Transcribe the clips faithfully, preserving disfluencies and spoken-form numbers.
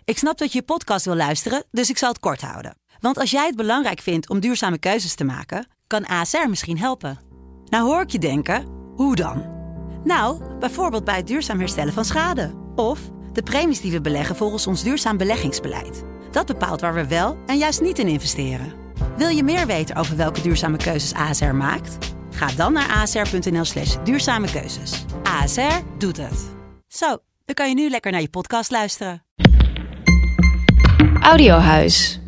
Ik snap dat je je podcast wil luisteren, dus ik zal het kort houden. Want als jij het belangrijk vindt om duurzame keuzes te maken, kan A S R misschien helpen. Nou hoor ik je denken, hoe dan? Nou, bijvoorbeeld bij het duurzaam herstellen van schade. Of de premies die we beleggen volgens ons duurzaam beleggingsbeleid. Dat bepaalt waar we wel en juist niet in investeren. Wil je meer weten over welke duurzame keuzes A S R maakt? Ga dan naar asr.nl slash duurzame keuzes. A S R doet het. Zo, dan kan je nu lekker naar je podcast luisteren. Audiohuis.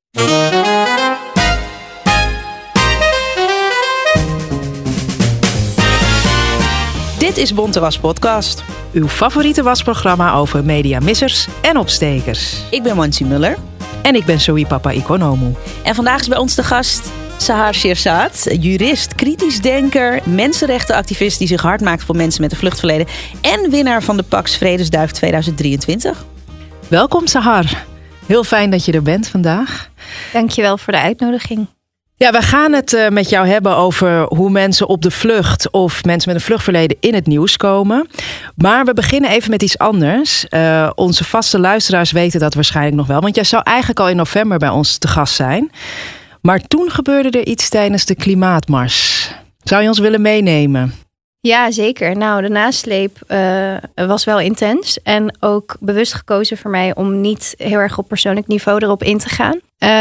Dit is Bonte Was Podcast. Uw favoriete wasprogramma over mediamissers en opstekers. Ik ben Mansi Muller. En ik ben Zoe Papa Ikonomu. En vandaag is bij ons de gast Sahar Shirzad, jurist, kritisch denker, mensenrechtenactivist die zich hard maakt voor mensen met een vluchtverleden en winnaar van de Pax Vredesduif tweeduizend drieëntwintig. Welkom Sahar. Heel fijn dat je er bent vandaag. Dankjewel voor de uitnodiging. Ja, we gaan het uh, met jou hebben over hoe mensen op de vlucht of mensen met een vluchtverleden in het nieuws komen. Maar we beginnen even met iets anders. Uh, onze vaste luisteraars weten dat waarschijnlijk nog wel. Want jij zou eigenlijk al in november bij ons te gast zijn. Maar toen gebeurde er iets tijdens de klimaatmars. Zou je ons willen meenemen? Ja, zeker. Nou, de nasleep uh, was wel intens. En ook bewust gekozen voor mij om niet heel erg op persoonlijk niveau erop in te gaan.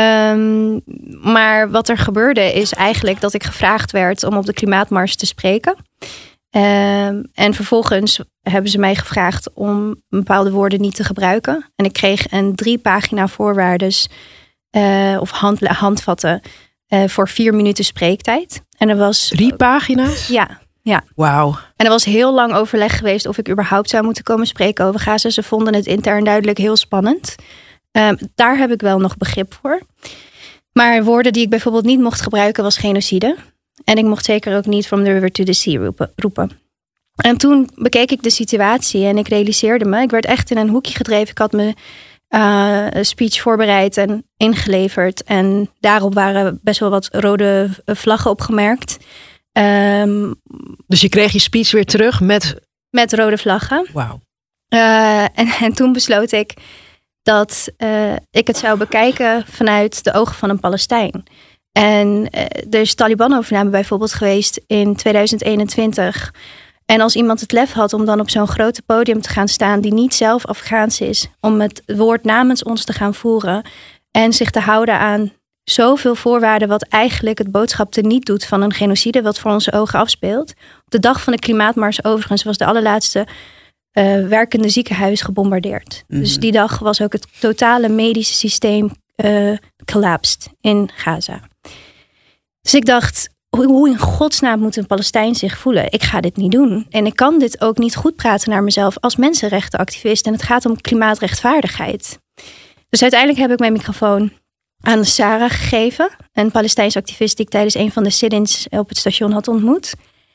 Um, maar wat er gebeurde is eigenlijk dat ik gevraagd werd om op de klimaatmars te spreken. Um, en vervolgens hebben ze mij gevraagd om bepaalde woorden niet te gebruiken. En ik kreeg een drie pagina voorwaardes uh, of hand, handvatten uh, voor vier minuten spreektijd. En er was Drie pagina's? Ja. Ja. Wauw. En er was heel lang overleg geweest of ik überhaupt zou moeten komen spreken over Gaza. Ze vonden het intern duidelijk heel spannend. Um, daar heb ik wel nog begrip voor. Maar woorden die ik bijvoorbeeld niet mocht gebruiken was genocide. En ik mocht zeker ook niet from the river to the sea roepen. roepen. En toen bekeek ik de situatie en ik realiseerde me. Ik werd echt in een hoekje gedreven. Ik had me uh, een speech voorbereid en ingeleverd. En daarop waren best wel wat rode vlaggen opgemerkt. Um, dus je kreeg je speech weer terug met... Met rode vlaggen. Wauw. Uh, en, en toen besloot ik dat uh, ik het zou bekijken vanuit de ogen van een Palestijn. En uh, er is Taliban-overname bijvoorbeeld geweest in tweeduizend eenentwintig. En als iemand het lef had om dan op zo'n grote podium te gaan staan die niet zelf Afghaans is, om het woord namens ons te gaan voeren en zich te houden aan zoveel voorwaarden wat eigenlijk het boodschap teniet doet van een genocide wat voor onze ogen afspeelt. Op de dag van de klimaatmars overigens was de allerlaatste uh, werkende ziekenhuis gebombardeerd. Mm-hmm. Dus die dag was ook het totale medische systeem uh, collapsed in Gaza. Dus ik dacht, hoe in godsnaam moet een Palestijn zich voelen? Ik ga dit niet doen. En ik kan dit ook niet goed praten naar mezelf als mensenrechtenactivist. En het gaat om klimaatrechtvaardigheid. Dus uiteindelijk heb ik mijn microfoon aan Sarah gegeven. Een Palestijnse activist die ik tijdens een van de sit-ins op het station had ontmoet.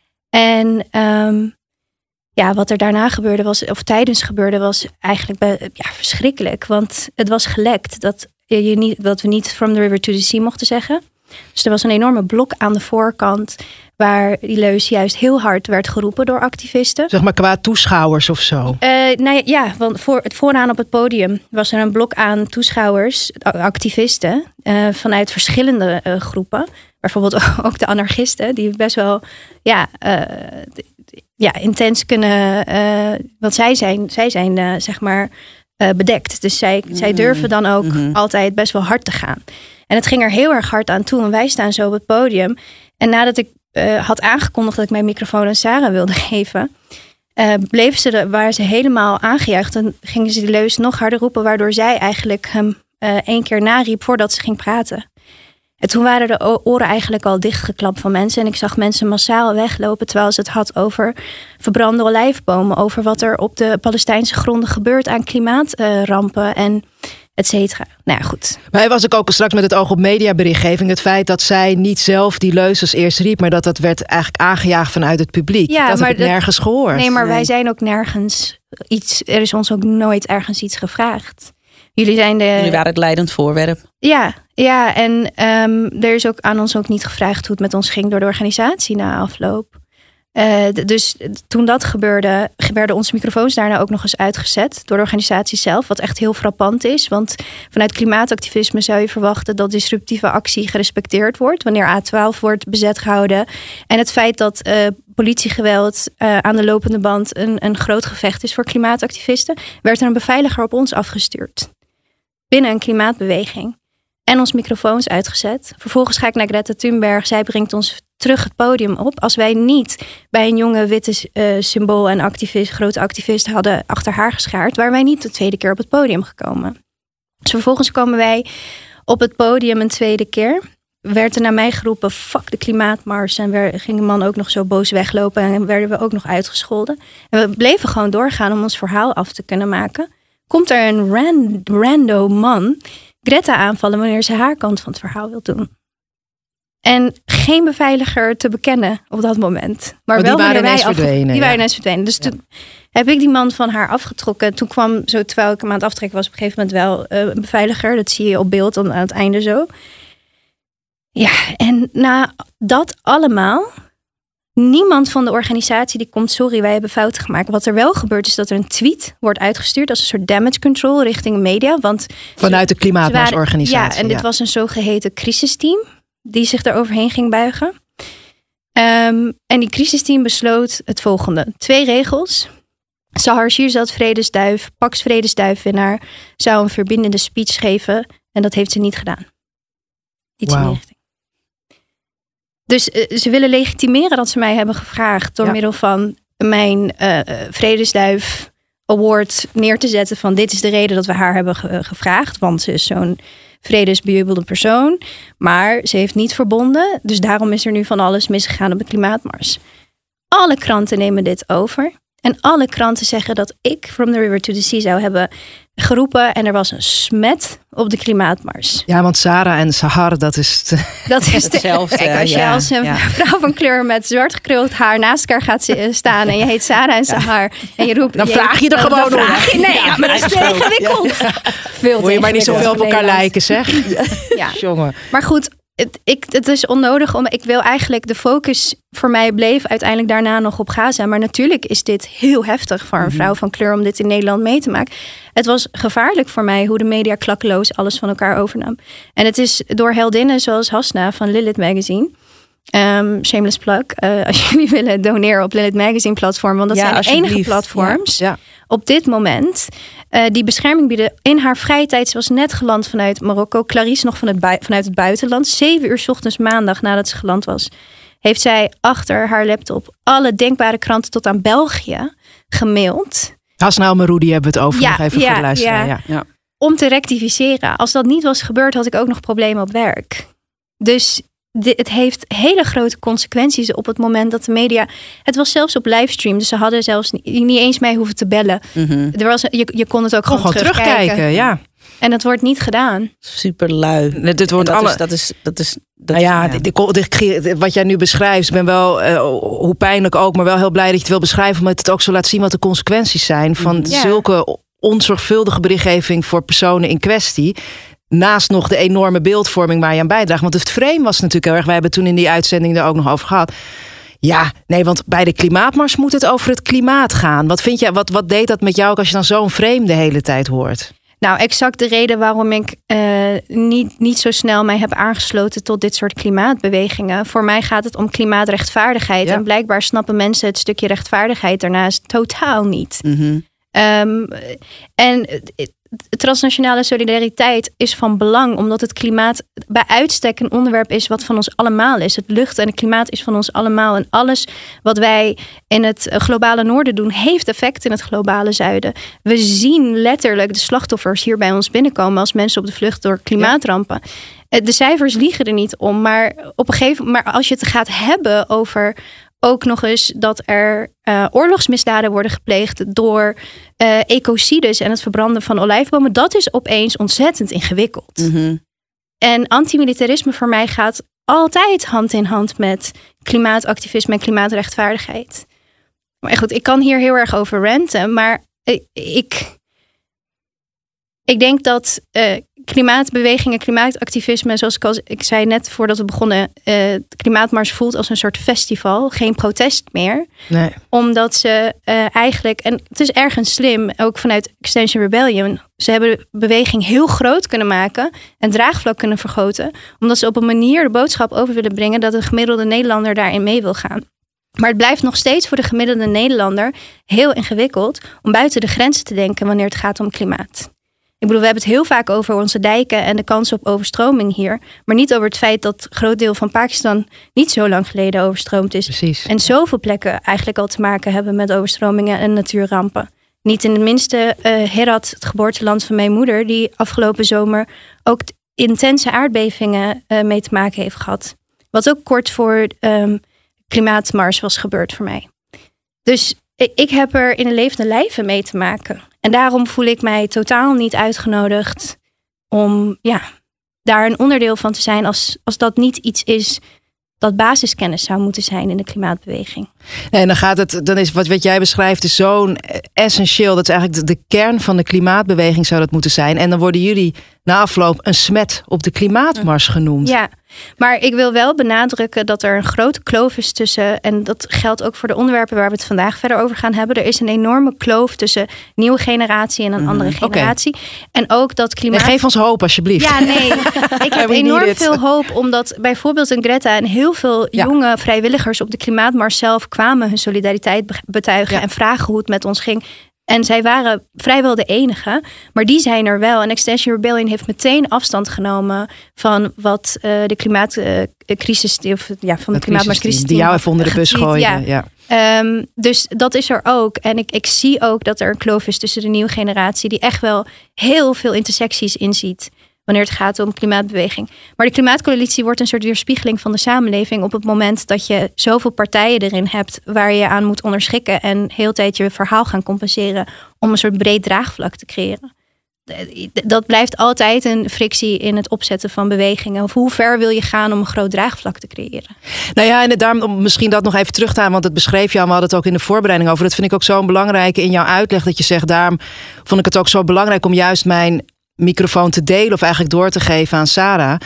En um, ja, wat er daarna gebeurde was, of tijdens gebeurde, was eigenlijk be, ja, verschrikkelijk. Want het was gelekt dat, je niet, dat we niet from the river to the sea mochten zeggen. Dus er was een enorme blok aan de voorkant waar die leus juist heel hard werd geroepen door activisten. Zeg maar qua toeschouwers of zo? Uh, nou ja, ja, want voor, het vooraan op het podium was er een blok aan toeschouwers, activisten, uh, vanuit verschillende uh, groepen. Bijvoorbeeld ook de anarchisten, die best wel ja, uh, ja, intens kunnen, uh, want zij zijn, zij zijn uh, zeg maar uh, bedekt. Dus zij, mm. zij durven dan ook mm-hmm. altijd best wel hard te gaan. En het ging er heel erg hard aan toe. En wij staan zo op het podium. En nadat ik uh, had aangekondigd dat ik mijn microfoon aan Sarah wilde geven, uh, bleven ze er, waren ze helemaal aangejuicht. En gingen ze de leus nog harder roepen, waardoor zij eigenlijk hem uh, één keer nariep voordat ze ging praten. En toen waren de oren eigenlijk al dichtgeklapt van mensen. En ik zag mensen massaal weglopen terwijl ze het had over verbrande olijfbomen. Over wat er op de Palestijnse gronden gebeurt aan klimaatrampen uh, en et cetera. Nou ja, goed. Maar hij was ik ook straks met het oog op mediaberichtgeving. Het feit dat zij niet zelf die leus eerst riep, maar dat dat werd eigenlijk aangejaagd vanuit het publiek. Ja, dat maar heb ik nergens gehoord. Nee, maar nee. Wij zijn ook nergens iets. Er is ons ook nooit ergens iets gevraagd. Jullie zijn de. Jullie waren het leidend voorwerp. Ja, ja. En um, er is ook aan ons ook niet gevraagd hoe het met ons ging door de organisatie na afloop. Uh, dus toen dat gebeurde, werden onze microfoons daarna ook nog eens uitgezet door de organisatie zelf. Wat echt heel frappant is. Want vanuit klimaatactivisme zou je verwachten dat disruptieve actie gerespecteerd wordt. Wanneer A twaalf wordt bezet gehouden. En het feit dat uh, politiegeweld uh, aan de lopende band een, een groot gevecht is voor klimaatactivisten. Werd er een beveiliger op ons afgestuurd. Binnen een klimaatbeweging. En ons microfoons uitgezet. Vervolgens ga ik naar Greta Thunberg. Zij brengt ons terug het podium op. Als wij niet bij een jonge witte uh, symbool en activist, grote activist hadden achter haar geschaard, waren wij niet de tweede keer op het podium gekomen. Dus vervolgens komen wij op het podium een tweede keer. Werd er naar mij geroepen, fuck de klimaatmars. En we, ging de man ook nog zo boos weglopen. En werden we ook nog uitgescholden. En we bleven gewoon doorgaan om ons verhaal af te kunnen maken. Komt er een ran, rando man Greta aanvallen wanneer ze haar kant van het verhaal wil doen. En geen beveiliger te bekennen op dat moment. Maar oh, wel die waren wij ineens afge- verdwenen. Die ja. waren ineens verdwenen. Dus ja. toen heb ik die man van haar afgetrokken. Toen kwam, zo terwijl ik hem aan het aftrekken was, op een gegeven moment wel uh, een beveiliger. Dat zie je op beeld aan het einde zo. Ja, en na dat allemaal, niemand van de organisatie die komt, sorry, wij hebben fouten gemaakt. Wat er wel gebeurt is dat er een tweet wordt uitgestuurd als een soort damage control richting media. Want vanuit de klimaatmarsorganisatie. Ja, en dit ja. was een zogeheten crisisteam die zich daar overheen ging buigen. Um, en die crisisteam besloot het volgende. Twee regels. Sahar Shirzad, vredesduif, Pax Vredesduifwinnaar, zou een verbindende speech geven. En dat heeft ze niet gedaan. Iets wow. in die richting. Dus uh, ze willen legitimeren dat ze mij hebben gevraagd door ja. middel van mijn uh, Vredesduif Award neer te zetten van dit is de reden dat we haar hebben ge- gevraagd. Want ze is zo'n vredesbejubelde persoon. Maar ze heeft niet verbonden. Dus daarom is er nu van alles misgegaan op de klimaatmars. Alle kranten nemen dit over. En alle kranten zeggen dat ik From the River to the Sea zou hebben geroepen. En er was een smet op de klimaatmars. Ja, want Sarah en Sahar, dat is te... dat is hetzelfde. Kijk, als je ja, als een ja. vrouw van kleur met zwart gekruld haar naast elkaar gaat staan en je heet Sarah en Sahar ja. en je roept, dan je vraag je er gewoon om. Nee, ja, maar dat is te ingewikkeld. Ja. Veel Moet je maar niet zoveel op elkaar lijken, zeg. Ja. Jongen. Maar goed. Het, ik, het is onnodig om. Ik wil eigenlijk de focus voor mij bleef uiteindelijk daarna nog op Gaza. Maar natuurlijk is dit heel heftig voor een vrouw van kleur om dit in Nederland mee te maken. Het was gevaarlijk voor mij hoe de media klakkeloos alles van elkaar overnam. En het is door heldinnen zoals Hasna van Lilith Magazine. Um, shameless plug. Uh, als jullie willen doneren op Lilith Magazine platform. Want dat ja, zijn de enige platforms ja, ja. op dit moment uh, die bescherming bieden in haar vrije tijd. Ze was net geland vanuit Marokko. Clarice nog van het bui- vanuit het buitenland. Zeven uur 's ochtends maandag nadat ze geland was. Heeft zij achter haar laptop alle denkbare kranten tot aan België gemaild. Hasna Almeroudi hebben we het over. Ja, nog even ja, voor de luisteraar. ja. Ja. Ja. Om te rectificeren. Als dat niet was gebeurd, had ik ook nog problemen op werk. Dus de, het heeft hele grote consequenties op het moment dat de media... Het was zelfs op livestream. Dus ze hadden zelfs niet, niet eens mij hoeven te bellen. Mm-hmm. Er was, je, je kon het ook gewoon, gewoon terugkijken. terugkijken. Ja. En dat wordt niet gedaan. Super lui. Dit wordt dat, alle... is, dat is... Dat is dat nou ja, is, ja. De, de, de, wat jij nu beschrijft, ik ben wel, uh, hoe pijnlijk ook, maar wel heel blij dat je het wil beschrijven, omdat het ook zo laat zien wat de consequenties zijn van ja. zulke onzorgvuldige berichtgeving voor personen in kwestie. Naast nog de enorme beeldvorming waar je aan bijdraagt. Want het frame was natuurlijk heel erg, wij hebben toen in die uitzending er ook nog over gehad. Ja, nee, want bij de klimaatmars moet het over het klimaat gaan. Wat vind jij, wat, wat deed dat met jou ook als je dan zo'n frame de hele tijd hoort? Nou, exact de reden waarom ik uh, niet, niet zo snel mij heb aangesloten tot dit soort klimaatbewegingen. Voor mij gaat het om klimaatrechtvaardigheid. Ja. En blijkbaar snappen mensen het stukje rechtvaardigheid daarnaast totaal niet. Mm-hmm. Um, en transnationale solidariteit is van belang, omdat het klimaat bij uitstek een onderwerp is wat van ons allemaal is. Het lucht en het klimaat is van ons allemaal. En alles wat wij in het globale noorden doen, heeft effect in het globale zuiden. We zien letterlijk de slachtoffers hier bij ons binnenkomen als mensen op de vlucht door klimaatrampen. Ja. De cijfers liegen er niet om, maar op een gegeven moment, maar als je het gaat hebben over ook nog eens dat er uh, oorlogsmisdaden worden gepleegd door uh, ecocides en het verbranden van olijfbomen. Dat is opeens ontzettend ingewikkeld. Mm-hmm. En antimilitarisme voor mij gaat altijd hand in hand met klimaatactivisme en klimaatrechtvaardigheid. Maar goed, ik kan hier heel erg over ranten, maar ik, ik denk dat uh, klimaatbewegingen, klimaatactivisme, zoals ik al ik zei net voordat we begonnen, uh, de Klimaatmars voelt als een soort festival, geen protest meer. Nee. Omdat ze uh, eigenlijk, en het is ergens slim, ook vanuit Extinction Rebellion, ze hebben de beweging heel groot kunnen maken en draagvlak kunnen vergroten, omdat ze op een manier de boodschap over willen brengen dat de gemiddelde Nederlander daarin mee wil gaan. Maar het blijft nog steeds voor de gemiddelde Nederlander heel ingewikkeld om buiten de grenzen te denken wanneer het gaat om klimaat. Ik bedoel, we hebben het heel vaak over onze dijken en de kans op overstroming hier. Maar niet over het feit dat een groot deel van Pakistan niet zo lang geleden overstroomd is. Precies. En zoveel plekken eigenlijk al te maken hebben met overstromingen en natuurrampen. Niet in het minste uh, Herat, het geboorteland van mijn moeder, die afgelopen zomer ook intense aardbevingen uh, mee te maken heeft gehad. Wat ook kort voor um, Klimaatmars was gebeurd voor mij. Dus ik, ik heb er in een levende lijve mee te maken. En daarom voel ik mij totaal niet uitgenodigd om ja, daar een onderdeel van te zijn als, als dat niet iets is dat basiskennis zou moeten zijn in de klimaatbeweging. Nee, en dan gaat het, dan is wat, wat jij beschrijft is zo'n essentieel. Dat is eigenlijk de, de kern van de klimaatbeweging zou dat moeten zijn. En dan worden jullie na afloop een smet op de klimaatmars genoemd. Ja, maar ik wil wel benadrukken dat er een grote kloof is tussen, en dat geldt ook voor de onderwerpen waar we het vandaag verder over gaan hebben. Er is een enorme kloof tussen nieuwe generatie en een andere mm, generatie. Okay. En ook dat klimaat. Nee, geef ons hoop alsjeblieft. Ja, nee. Ik heb enorm veel hoop, omdat bijvoorbeeld een Greta en heel veel ja. jonge vrijwilligers op de klimaatmars zelf kwamen hun solidariteit betuigen ja. en vragen hoe het met ons ging. En zij waren vrijwel de enige, maar die zijn er wel. En Extinction Rebellion heeft meteen afstand genomen van wat uh, de klimaatcrisis, uh, of ja, van de klimaatmarscrisis die jou even onder de bus gooien. Ja. Ja. Um, dus dat is er ook. En ik, ik zie ook dat er een kloof is tussen de nieuwe generatie, die echt wel heel veel intersecties inziet wanneer het gaat om klimaatbeweging. Maar de klimaatcoalitie wordt een soort weerspiegeling van de samenleving op het moment dat je zoveel partijen erin hebt waar je aan moet onderschikken en heel de tijd je verhaal gaan compenseren om een soort breed draagvlak te creëren. Dat blijft altijd een frictie in het opzetten van bewegingen. Of hoe ver wil je gaan om een groot draagvlak te creëren? Nou ja, en daarom om misschien dat nog even terug te halen, want dat beschreef je al, we hadden het ook in de voorbereiding over. Dat vind ik ook zo'n belangrijke in jouw uitleg, dat je zegt, daarom vond ik het ook zo belangrijk om juist mijn microfoon te delen of eigenlijk door te geven aan Sarah.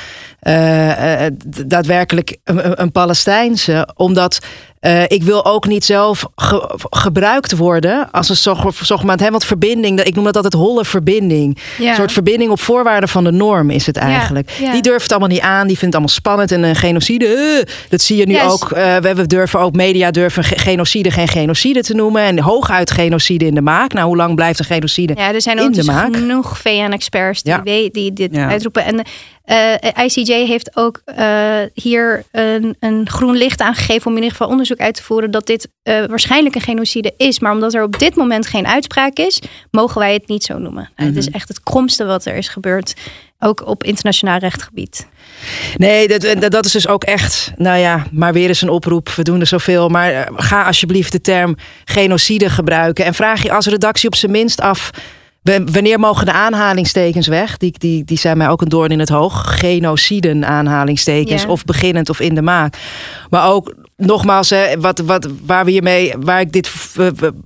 Uh, uh, daadwerkelijk een, een Palestijnse. Omdat uh, ik wil ook niet zelf ge, gebruikt worden als een zogenaamd, hè, want verbinding, ik noem dat altijd holle verbinding. Ja. Een soort verbinding op voorwaarden van de norm is het eigenlijk. Ja, ja. Die durft het allemaal niet aan, die vindt het allemaal spannend en een genocide. Uh, dat zie je nu yes. ook. Uh, we, we durven ook, media durven genocide geen genocide te noemen en hooguit genocide in de maak. Nou, hoe lang blijft een genocide in de maak? Ja, er zijn ook dus genoeg V N-experts die, ja. die dit ja. uitroepen. En Uh, I C J heeft ook uh, hier een, een groen licht aangegeven om in ieder geval onderzoek uit te voeren dat dit uh, waarschijnlijk een genocide is. Maar omdat er op dit moment geen uitspraak is, mogen wij het niet zo noemen. Mm-hmm. Het is echt het kromste wat er is gebeurd, ook op internationaal rechtgebied. Nee, dat, dat is dus ook echt, nou ja, maar weer eens een oproep. We doen er zoveel, maar ga alsjeblieft de term genocide gebruiken. En vraag je als redactie op zijn minst af, wanneer mogen de aanhalingstekens weg? Die, die, die zijn mij ook een doorn in het oog. Genociden aanhalingstekens. Yeah. Of beginnend of in de maak. Maar ook nogmaals, hè, wat, wat, waar we hiermee, waar ik dit, uh,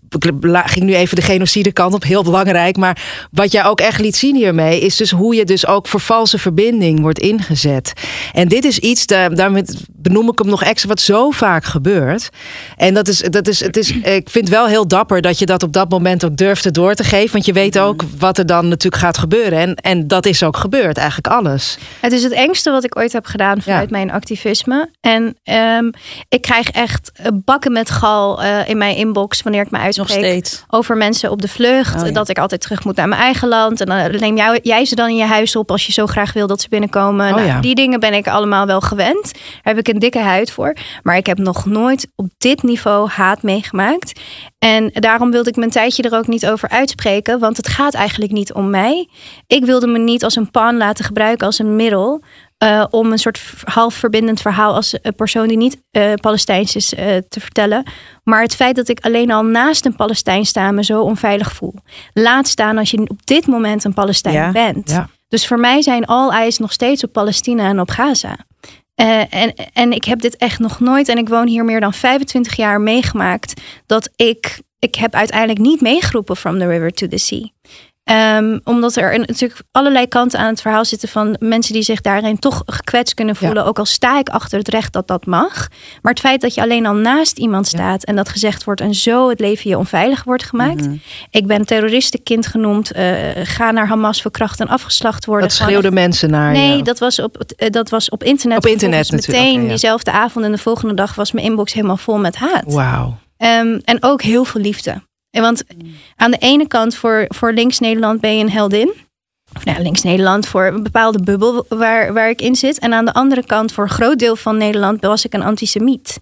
ging nu even de genocide kant op, heel belangrijk. Maar wat jij ook echt liet zien hiermee, is dus hoe je dus ook voor valse verbinding wordt ingezet. En dit is iets, daar, daarmee benoem ik hem nog extra, wat zo vaak gebeurt. En dat is, dat is, het is, ik vind wel heel dapper dat je dat op dat moment ook durfde door te geven. Want je weet ook wat er dan natuurlijk gaat gebeuren. En, en dat is ook gebeurd, eigenlijk alles. Het is het engste wat ik ooit heb gedaan vanuit ja. mijn activisme. En um, ik krijg echt bakken met gal uh, in mijn inbox wanneer ik me uitspreek over mensen op de vlucht. Oh, ja. Dat ik altijd terug moet naar mijn eigen land. En dan neem jou, jij ze dan in je huis op als je zo graag wil dat ze binnenkomen. Oh, nou, ja. Die dingen ben ik allemaal wel gewend. Daar heb ik een dikke huid voor. Maar ik heb nog nooit op dit niveau haat meegemaakt. En daarom wilde ik mijn tijdje er ook niet over uitspreken. Want het gaat eigenlijk niet om mij. Ik wilde me niet als een pawn laten gebruiken, als een middel. Uh, om een soort half verbindend verhaal als een persoon die niet uh, Palestijns is uh, te vertellen. Maar het feit dat ik alleen al naast een Palestijn sta me zo onveilig voel. Laat staan als je op dit moment een Palestijn ja, bent. Ja. Dus voor mij zijn all eyes nog steeds op Palestina en op Gaza. Uh, en, en ik heb dit echt nog nooit, en ik woon hier meer dan vijfentwintig jaar, meegemaakt dat ik, ik heb uiteindelijk niet meegeroepen from the river to the sea. Um, omdat er een, natuurlijk allerlei kanten aan het verhaal zitten van mensen die zich daarin toch gekwetst kunnen voelen. Ja. Ook al sta ik achter het recht dat dat mag. Maar het feit dat je alleen al naast iemand staat ja. en dat gezegd wordt en zo het leven je onveilig wordt gemaakt. Mm-hmm. Ik ben terroristenkind genoemd. Uh, ga naar Hamas verkracht en afgeslacht worden. Dat schreeuwden echt mensen naar Nee, ja. dat, was op, uh, dat was op internet. Op internet natuurlijk. Meteen okay, ja. diezelfde avond en de volgende dag was mijn inbox helemaal vol met haat. Wauw. Um, en ook heel veel liefde. Want aan de ene kant voor, voor Links Nederland ben je een heldin. Of nou, Links Nederland voor een bepaalde bubbel waar, waar ik in zit. En aan de andere kant voor een groot deel van Nederland was ik een antisemiet.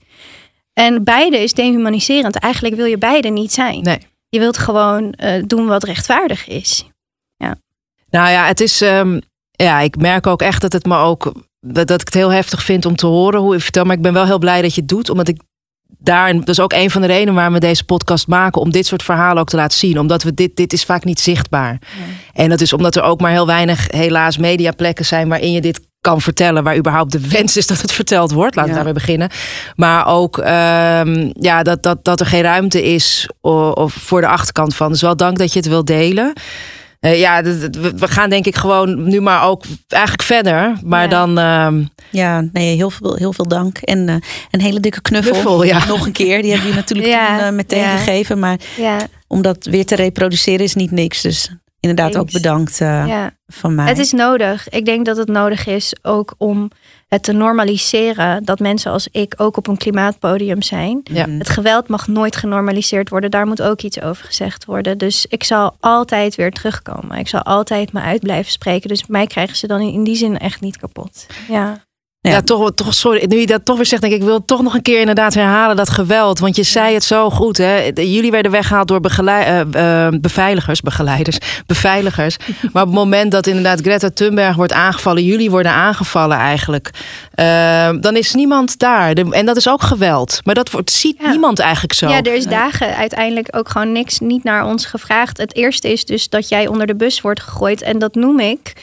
En beide is dehumaniserend. Eigenlijk wil je beide niet zijn. Nee. Je wilt gewoon uh, doen wat rechtvaardig is. Ja. Nou ja, het is. Um, ja, ik merk ook echt dat het me ook. Dat, dat ik het heel heftig vind om te horen hoe je vertelt. Maar ik ben wel heel blij dat je het doet. Omdat ik daar, dat is ook een van de redenen waarom we deze podcast maken, om dit soort verhalen ook te laten zien. Omdat we dit, dit is vaak niet zichtbaar. Ja. En dat is omdat er ook maar heel weinig, helaas, mediaplekken zijn waarin je dit kan vertellen, waar überhaupt de wens is dat het verteld wordt. Laten we ja. daarmee beginnen. Maar ook um, ja, dat, dat, dat er geen ruimte is of, of voor de achterkant van. Dus wel dank dat je het wilt delen. Uh, ja, we gaan denk ik gewoon nu maar ook eigenlijk verder. Maar ja. dan... Uh... Ja, nee, heel veel, heel veel dank. En uh, een hele dikke knuffel. knuffel ja. Nog een keer. Die hebben je natuurlijk ja. toen, uh, meteen ja. gegeven. Maar ja. om dat weer te reproduceren is niet niks. Dus inderdaad Eens. ook bedankt uh, ja. van mij. Het is nodig. Ik denk dat het nodig is ook om het te normaliseren dat mensen als ik ook op een klimaatpodium zijn. Ja. Het geweld mag nooit genormaliseerd worden. Daar moet ook iets over gezegd worden. Dus ik zal altijd weer terugkomen. Ik zal altijd me uit blijven spreken. Dus mij krijgen ze dan in die zin echt niet kapot. Ja. Ja, ja toch, toch, sorry, nu je dat toch weer zegt, denk ik, ik wil het toch nog een keer inderdaad herhalen, dat geweld. Want je zei het zo goed, hè? Jullie werden weggehaald door begeleid, uh, uh, beveiligers, begeleiders, beveiligers. Maar op het moment dat inderdaad Greta Thunberg wordt aangevallen, jullie worden aangevallen eigenlijk, uh, dan is niemand daar. De, en dat is ook geweld. Maar dat wordt, ziet ja. niemand eigenlijk zo. Ja, er is dagen uiteindelijk ook gewoon niks niet naar ons gevraagd. Het eerste is dus dat jij onder de bus wordt gegooid. En dat noem ik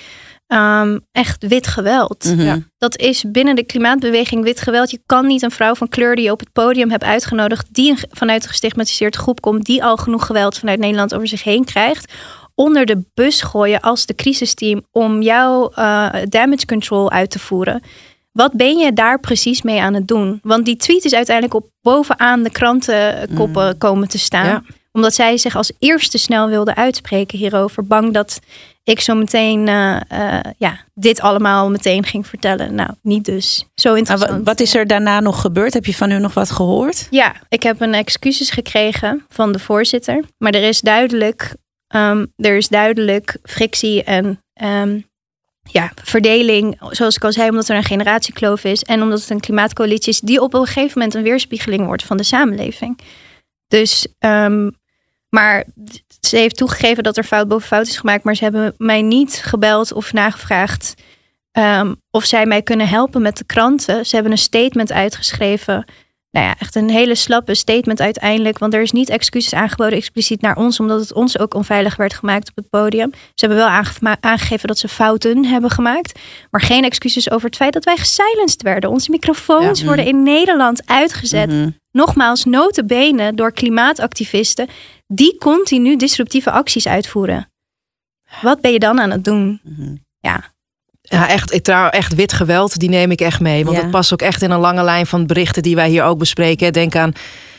Um, echt wit geweld. Mm-hmm. Ja. Dat is binnen de klimaatbeweging wit geweld. Je kan niet een vrouw van kleur die je op het podium hebt uitgenodigd, die een, vanuit een gestigmatiseerde groep komt, die al genoeg geweld vanuit Nederland over zich heen krijgt, onder de bus gooien als de crisisteam om jouw uh, damage control uit te voeren. Wat ben je daar precies mee aan het doen? Want die tweet is uiteindelijk op bovenaan de krantenkoppen mm. komen te staan. Ja. Omdat zij zich als eerste snel wilde uitspreken hierover. Bang dat ik zo meteen uh, uh, ja, dit allemaal meteen ging vertellen. Nou, niet dus. Zo interessant. Maar wat is er daarna nog gebeurd? Heb je van u nog wat gehoord? Ja, ik heb een excuses gekregen van de voorzitter. Maar er is duidelijk, um, er is duidelijk frictie en um, ja, verdeling. Zoals ik al zei, omdat er een generatiekloof is. En omdat het een klimaatcoalitie is die op een gegeven moment een weerspiegeling wordt van de samenleving. Dus, um, maar ze heeft toegegeven dat er fout boven fout is gemaakt. Maar ze hebben mij niet gebeld of nagevraagd um, of zij mij kunnen helpen met de kranten. Ze hebben een statement uitgeschreven. Nou ja, echt een hele slappe statement uiteindelijk. Want er is niet excuses aangeboden expliciet naar ons. Omdat het ons ook onveilig werd gemaakt op het podium. Ze hebben wel aange- aangegeven dat ze fouten hebben gemaakt. Maar geen excuses over het feit dat wij gesilenced werden. Onze microfoons ja. worden in Nederland uitgezet. Mm-hmm. Nogmaals, nota bene door klimaatactivisten die continu disruptieve acties uitvoeren. Wat ben je dan aan het doen? Mm-hmm. Ja. Ja, echt, ik trouw, echt wit geweld, die neem ik echt mee. Want ja. dat past ook echt in een lange lijn van berichten die wij hier ook bespreken. Denk aan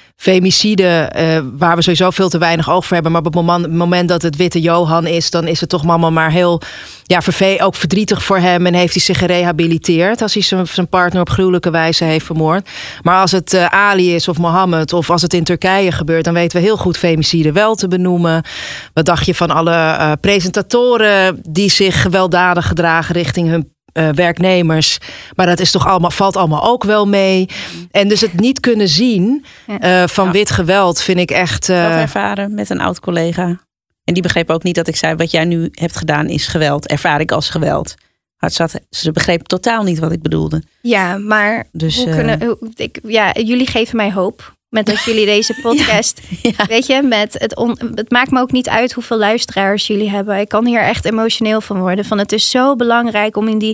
femicide, uh, waar we sowieso veel te weinig oog voor hebben. Maar op het moment, moment dat het witte Johan is, dan is het toch allemaal maar heel ja, verve- ook verdrietig voor hem. En heeft hij zich gerehabiliteerd als hij zijn, zijn partner op gruwelijke wijze heeft vermoord. Maar als het uh, Ali is of Mohammed of als het in Turkije gebeurt, dan weten we heel goed femicide wel te benoemen. Wat dacht je van alle uh, presentatoren die zich gewelddadig gedragen richting hun Uh, werknemers, maar dat is toch allemaal, valt allemaal ook wel mee. En dus het niet kunnen zien uh, van ja. wit geweld vind ik echt. Uh... Zelf ervaren met een oud collega. En die begreep ook niet dat ik zei, wat jij nu hebt gedaan is geweld. Ervaar ik als geweld. Zat, ze begreep totaal niet wat ik bedoelde. Ja, maar dus, hoe uh... kunnen, hoe, ik, ja, jullie geven mij hoop. Met dat jullie deze podcast, ja, ja. weet je, met het, on, het maakt me ook niet uit hoeveel luisteraars jullie hebben. Ik kan hier echt emotioneel van worden. Van het is zo belangrijk om in die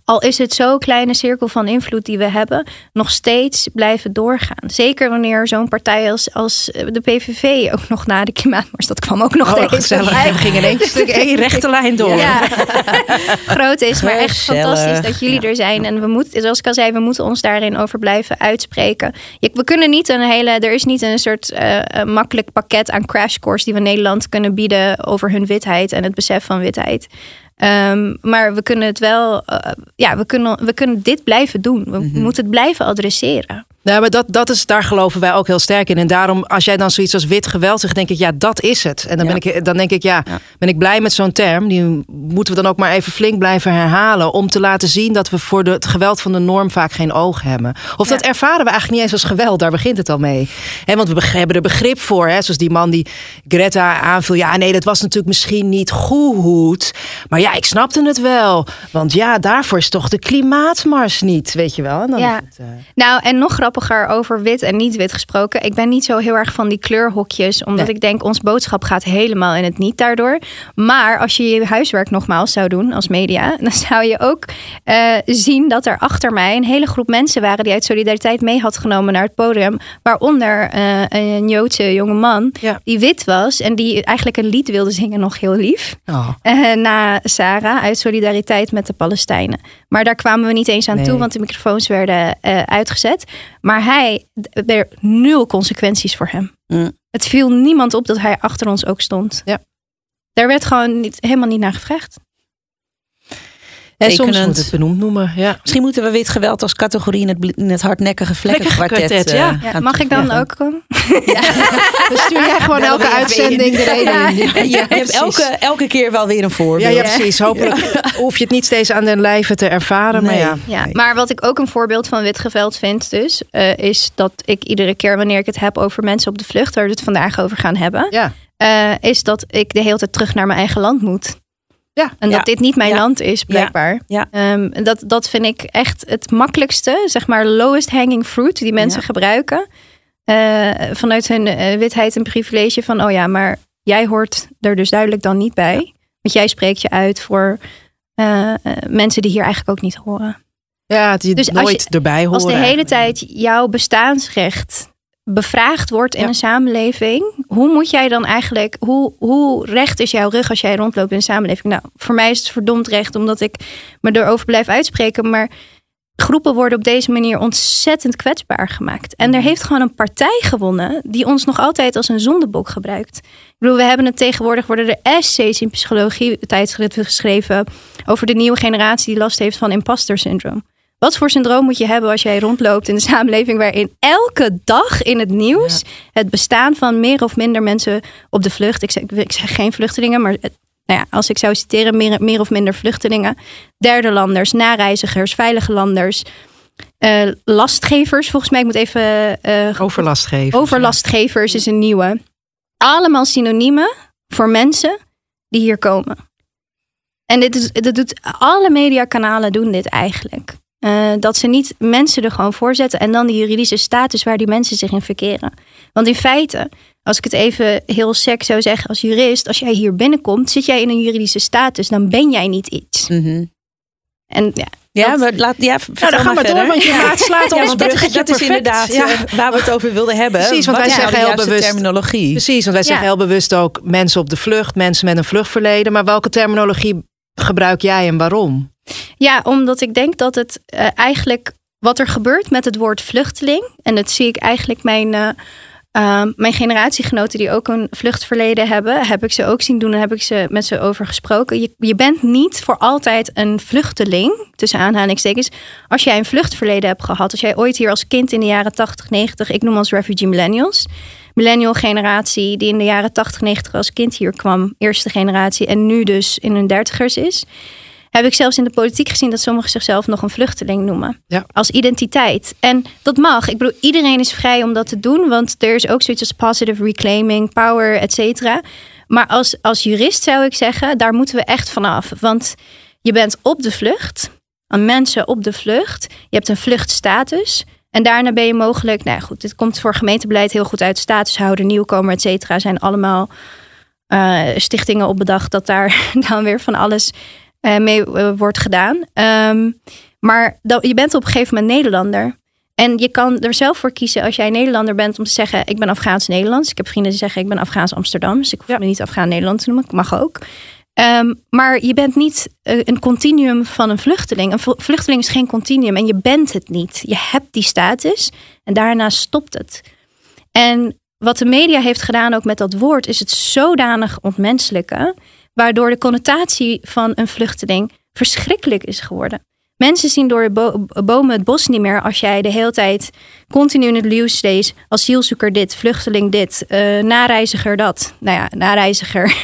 al is het zo'n kleine cirkel van invloed die we hebben, nog steeds blijven doorgaan. Zeker wanneer zo'n partij als, als de P V V ook nog na de klimaatmars, dat kwam ook nog oh, tegen. Gezellig. We gingen in één stuk één rechte lijn door. Ja. Groot is, maar echt fantastisch dat jullie er zijn. En we moeten, zoals ik al zei, we moeten ons daarin over blijven uitspreken. We kunnen niet een hele, er is niet een soort uh, makkelijk pakket aan crashcourse die we Nederland kunnen bieden over hun witheid en het besef van witheid. Um, maar we kunnen het wel, uh, ja, we kunnen, we kunnen dit blijven doen. We mm-hmm. moeten het blijven adresseren. Nou, maar dat, dat is, daar geloven wij ook heel sterk in. En daarom, als jij dan zoiets als wit geweld zegt, denk ik, ja, dat is het. En dan, ja. ben ik, dan denk ik, ja, ja, ben ik blij met zo'n term. Die moeten we dan ook maar even flink blijven herhalen. Om te laten zien dat we voor de, het geweld van de norm vaak geen oog hebben. Of ja. dat ervaren we eigenlijk niet eens als geweld. Daar begint het al mee. He, want we hebben er begrip voor. He, zoals die man die Greta aanviel. Ja, nee, dat was natuurlijk misschien niet goed. Maar ja, ik snapte het wel. Want ja, daarvoor is toch de klimaatmars niet. Weet je wel. En dan ja. is het, uh... Nou, en nog grappiger over wit en niet wit gesproken. Ik ben niet zo heel erg van die kleurhokjes. Omdat nee. ik denk, ons boodschap gaat helemaal in het niet daardoor. Maar als je je huiswerk nogmaals zou doen als media, dan zou je ook uh, zien dat er achter mij een hele groep mensen waren die uit solidariteit mee had genomen naar het podium. Waaronder uh, een Joodse jongeman ja. die wit was en die eigenlijk een lied wilde zingen, nog heel lief. Oh. Uh, na Sarah, uit solidariteit met de Palestijnen. Maar daar kwamen we niet eens aan nee. toe, want de microfoons werden uh, uitgezet. Maar hij, er nul consequenties voor hem. Mm. Het viel niemand op dat hij achter ons ook stond. Ja. Daar werd gewoon niet, helemaal niet naar gevraagd. En soms moet het benoemd noemen. Ja. Misschien moeten we wit geweld als categorie in het, in het hardnekkige vlekkenkwartet. Uh, ja. Ja, mag ik dan ja. ook komen? Ja. Dan stuur jij gewoon elke uitzending er een ja. in. Ja, je ja, hebt elke, elke keer wel weer een voorbeeld. Ja, ja precies. Hopelijk ja. hoef je het niet steeds aan den lijve te ervaren. Nee. Maar, ja. Ja. maar wat ik ook een voorbeeld van wit geweld vind dus, uh, is dat ik iedere keer wanneer ik het heb over mensen op de vlucht, waar we het vandaag over gaan hebben, ja. uh, is dat ik de hele tijd terug naar mijn eigen land moet. Ja, en dat ja. dit niet mijn ja. land is, blijkbaar. Ja. Ja. Um, dat, dat vind ik echt het makkelijkste, zeg maar, lowest hanging fruit die mensen ja. gebruiken. Uh, vanuit hun uh, witheid en privilege van, oh ja, maar jij hoort er dus duidelijk dan niet bij. Ja. Want jij spreekt je uit voor uh, uh, mensen die hier eigenlijk ook niet horen. Ja, die dus nooit je, erbij horen. Als de hele tijd jouw bestaansrecht bevraagd wordt in ja. een samenleving, hoe moet jij dan eigenlijk, hoe, hoe recht is jouw rug als jij rondloopt in een samenleving? Nou, voor mij is het verdomd recht, omdat ik me erover blijf uitspreken, maar groepen worden op deze manier ontzettend kwetsbaar gemaakt. En er heeft gewoon een partij gewonnen die ons nog altijd als een zondebok gebruikt. Ik bedoel, we hebben het tegenwoordig, worden er essays in psychologie tijdschriften geschreven over de nieuwe generatie die last heeft van imposter syndroom. Wat voor syndroom moet je hebben als jij rondloopt in de samenleving waarin elke dag in het nieuws ja. het bestaan van meer of minder mensen op de vlucht, ik zeg, ik zeg geen vluchtelingen, maar het, nou ja, als ik zou citeren, meer, meer of minder vluchtelingen, derde landers, nareizigers, veilige landers, uh, lastgevers, volgens mij, ik moet even... Uh, overlastgevers. Overlastgevers ja. is een nieuwe. Allemaal synoniemen voor mensen die hier komen. En dit, is, dit doet, alle mediakanalen doen dit eigenlijk. Uh, dat ze niet mensen er gewoon voor zetten en dan de juridische status waar die mensen zich in verkeren. Want in feite, als ik het even heel sec zou zeggen als jurist, als jij hier binnenkomt, zit jij in een juridische status, dan ben jij niet iets. Mm-hmm. En ja, ja, dat, maar laat, ja, nou, dan gaan we door, want je ja. slaat ons ja, bruggetje dat, dat is inderdaad ja. uh, waar we het over wilden hebben. Precies, want Wat wij zeggen heel bewust terminologie. Precies, want wij zeggen ja. heel bewust ook mensen op de vlucht, mensen met een vluchtverleden. Maar welke terminologie gebruik jij en waarom? Ja, omdat ik denk dat het uh, eigenlijk wat er gebeurt met het woord vluchteling, en dat zie ik eigenlijk mijn, uh, uh, mijn generatiegenoten die ook een vluchtverleden hebben, heb ik ze ook zien doen en heb ik ze met ze over gesproken. Je, je bent niet voor altijd een vluchteling, tussen aanhalingstekens, als jij een vluchtverleden hebt gehad. Als jij ooit hier als kind in de jaren tachtig, negentig, ik noem ons refugee millennials, millennial generatie die in de jaren tachtig, negentig als kind hier kwam, eerste generatie, en nu dus in hun dertigers is, heb ik zelfs in de politiek gezien dat sommigen zichzelf nog een vluchteling noemen. Ja. Als identiteit. En dat mag. Ik bedoel, iedereen is vrij om dat te doen. Want er is ook zoiets als positive reclaiming, power, et cetera. Maar als, als jurist zou ik zeggen, daar moeten we echt vanaf. Want je bent op de vlucht. Aan mensen op de vlucht. Je hebt een vluchtstatus. En daarna ben je mogelijk, nou goed, dit komt voor gemeentebeleid heel goed uit. Statushouder, nieuwkomer, et cetera. Zijn allemaal uh, stichtingen op bedacht dat daar dan weer van alles uh, mee uh, wordt gedaan. Um, maar dat, je bent op een gegeven moment Nederlander. En je kan er zelf voor kiezen als jij Nederlander bent om te zeggen, ik ben Afghaans-Nederlands. Ik heb vrienden die zeggen, ik ben Afghaans-Amsterdam. Dus ik hoef ja. me niet Afghaan-Nederland te noemen. Ik mag ook. Um, maar je bent niet uh, een continuum van een vluchteling. Een vluchteling is geen continuum en je bent het niet. Je hebt die status en daarna stopt het. En wat de media heeft gedaan ook met dat woord, is het zodanig ontmenselijken, waardoor de connotatie van een vluchteling verschrikkelijk is geworden. Mensen zien door de bo- bomen het bos niet meer als jij de hele tijd continu in het nieuws leest. Asielzoeker dit, vluchteling dit, uh, nareiziger dat. Nou ja, nareiziger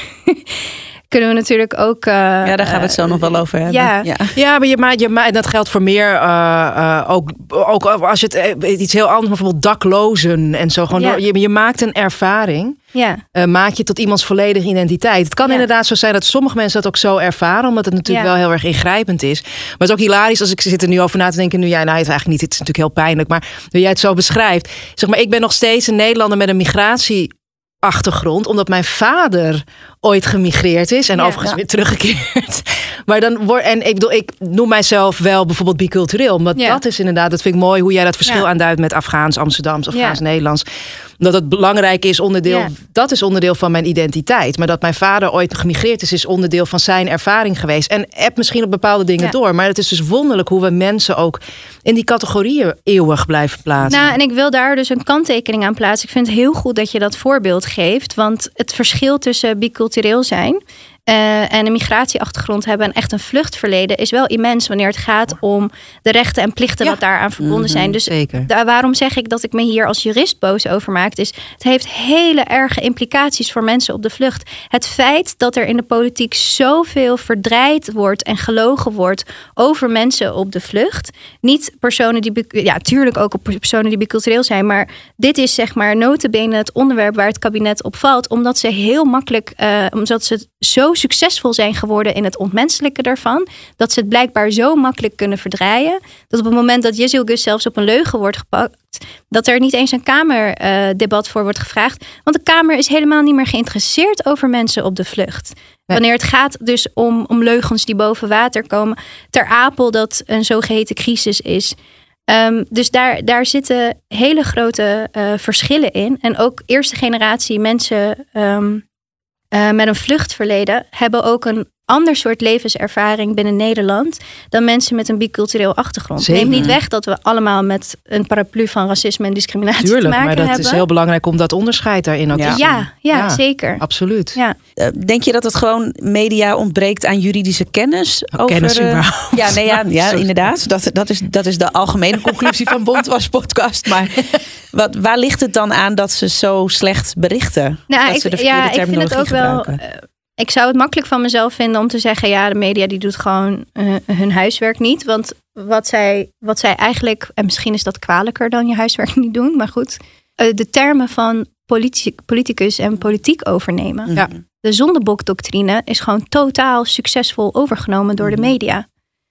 kunnen we natuurlijk ook... Uh, ja, daar gaan we het zo uh, nog wel over hebben. Ja, ja. ja maar je maakt, je maakt, dat geldt voor meer, uh, uh, ook, ook als je het uh, iets heel anders, bijvoorbeeld daklozen en zo. Gewoon, ja. je, je maakt een ervaring. Ja. Uh, maak je tot iemands volledige identiteit. Het kan ja. inderdaad zo zijn dat sommige mensen dat ook zo ervaren, omdat het natuurlijk ja. wel heel erg ingrijpend is. Maar het is ook hilarisch als ik zit er nu over na te denken. Nu jij, nou, het is eigenlijk niet, het is natuurlijk heel pijnlijk, maar nu jij het zo beschrijft. Zeg maar, ik ben nog steeds een Nederlander met een migratieachtergrond, omdat mijn vader ooit gemigreerd is en ja, overigens ja. weer teruggekeerd. Maar dan word, en ik bedoel, ik noem mijzelf wel bijvoorbeeld bicultureel, omdat ja. dat is inderdaad, dat vind ik mooi hoe jij dat verschil ja. aanduidt met Afghaans, Amsterdams, Afghaans, ja. Nederlands. Dat het belangrijk is onderdeel, ja. dat is onderdeel van mijn identiteit. Maar dat mijn vader ooit gemigreerd is, is onderdeel van zijn ervaring geweest. En heb misschien op bepaalde dingen ja. door. Maar het is dus wonderlijk hoe we mensen ook in die categorieën eeuwig blijven plaatsen. Nou, en ik wil daar dus een kanttekening aan plaatsen. Ik vind het heel goed dat je dat voorbeeld geeft. Want het verschil tussen bicultureel zijn Uh, en een migratieachtergrond hebben en echt een vluchtverleden is wel immens wanneer het gaat om de rechten en plichten ja. dat daaraan verbonden mm-hmm, zijn. Dus zeker. Da- waarom zeg ik dat ik me hier als jurist boos over maak? Is het heeft hele erge implicaties voor mensen op de vlucht. Het feit dat er in de politiek zoveel verdraaid wordt en gelogen wordt over mensen op de vlucht. Niet personen die, ja, tuurlijk ook op personen die bicultureel zijn, maar dit is zeg maar nota bene het onderwerp waar het kabinet op valt, omdat ze heel makkelijk, uh, omdat ze zo succesvol zijn geworden in het ontmenselijken daarvan, dat ze het blijkbaar zo makkelijk kunnen verdraaien, dat op het moment dat Yildiz zelfs op een leugen wordt gepakt, dat er niet eens een Kamerdebat uh, voor wordt gevraagd. Want de Kamer is helemaal niet meer geïnteresseerd over mensen op de vlucht. Nee. Wanneer het gaat dus om, om leugens die boven water komen. Ter Apel dat een zogeheten crisis is. Um, dus daar, daar zitten hele grote uh, verschillen in. En ook eerste generatie mensen um, uh, met een vluchtverleden hebben ook een ander soort levenservaring binnen Nederland dan mensen met een bicultureel achtergrond. Neem niet weg dat we allemaal met een paraplu van racisme en discriminatie Tuurlijk, te maken hebben. Maar dat is heel belangrijk om dat onderscheid daarin ook ja. te zien. Ja, ja, ja, zeker. Absoluut. Ja. Uh, denk je dat het gewoon media ontbreekt aan juridische kennis? Oh, over, kennis uh, überhaupt. Ja, nee, ja, ja inderdaad. Dat, dat, is, dat is de algemene conclusie van Bondwas podcast. Maar wat, waar ligt het dan aan dat ze zo slecht berichten? Nou, dat ik, ze de verkeerde ja, ik vind het ook gebruiken? wel. Uh, Ik zou het makkelijk van mezelf vinden om te zeggen, ja, de media die doet gewoon uh, hun huiswerk niet. Want wat zij, wat zij eigenlijk, en misschien is dat kwalijker dan je huiswerk niet doen, maar goed. Uh, de termen van politi- politicus en politiek overnemen. Ja. De zondebokdoctrine is gewoon totaal succesvol overgenomen door de media.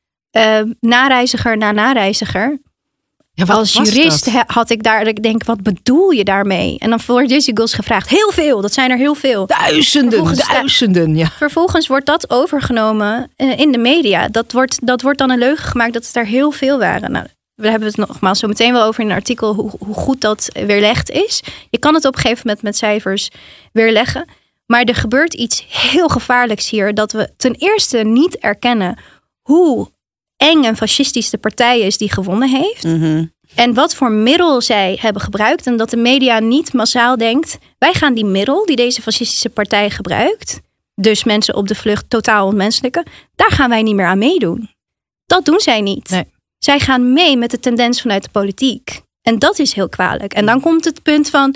Uh, nareiziger na nareiziger. Ja, als jurist dat? had ik daar, ik denk, wat bedoel je daarmee? En dan wordt Yildiz gevraagd, heel veel, dat zijn er heel veel. Duizenden, vervolgens, duizenden, ja. Vervolgens wordt dat overgenomen in de media. Dat wordt, dat wordt dan een leugen gemaakt dat het er heel veel waren. Nou, we hebben het nogmaals zo meteen wel over in een artikel hoe, hoe goed dat weerlegd is. Je kan het op een gegeven moment met cijfers weerleggen. Maar er gebeurt iets heel gevaarlijks hier, dat we ten eerste niet erkennen hoe eng en fascistisch de partij is die gewonnen heeft. Mm-hmm. En wat voor middel zij hebben gebruikt. En dat de media niet massaal denkt, wij gaan die middel die deze fascistische partij gebruikt, dus mensen op de vlucht totaal ontmenselijken, daar gaan wij niet meer aan meedoen. Dat doen zij niet. Nee. Zij gaan mee met de tendens vanuit de politiek. En dat is heel kwalijk. En dan komt het punt van,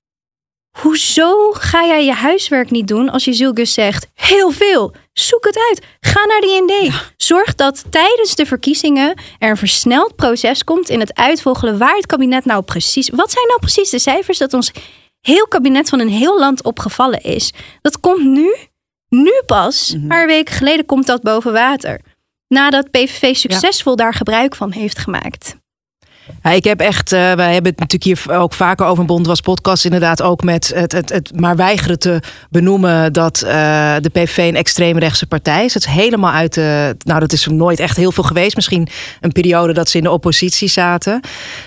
hoezo ga jij je huiswerk niet doen als je Yildiz zegt, heel veel, zoek het uit, ga naar de I N D. Ja. Zorg dat tijdens de verkiezingen er een versneld proces komt in het uitvogelen waar het kabinet nou precies, wat zijn nou precies de cijfers dat ons heel kabinet van een heel land opgevallen is. Dat komt nu, nu pas, een paar weken geleden komt dat boven water. Nadat P V V succesvol ja. daar gebruik van heeft gemaakt. Ja, ik heb echt, uh, wij hebben het natuurlijk hier ook vaker over een Bond was podcast, inderdaad ook met het, het, het maar weigeren te benoemen dat uh, de P V V een extreemrechtse partij is. Het is helemaal uit de, nou dat is nooit echt heel veel geweest. Misschien een periode dat ze in de oppositie zaten.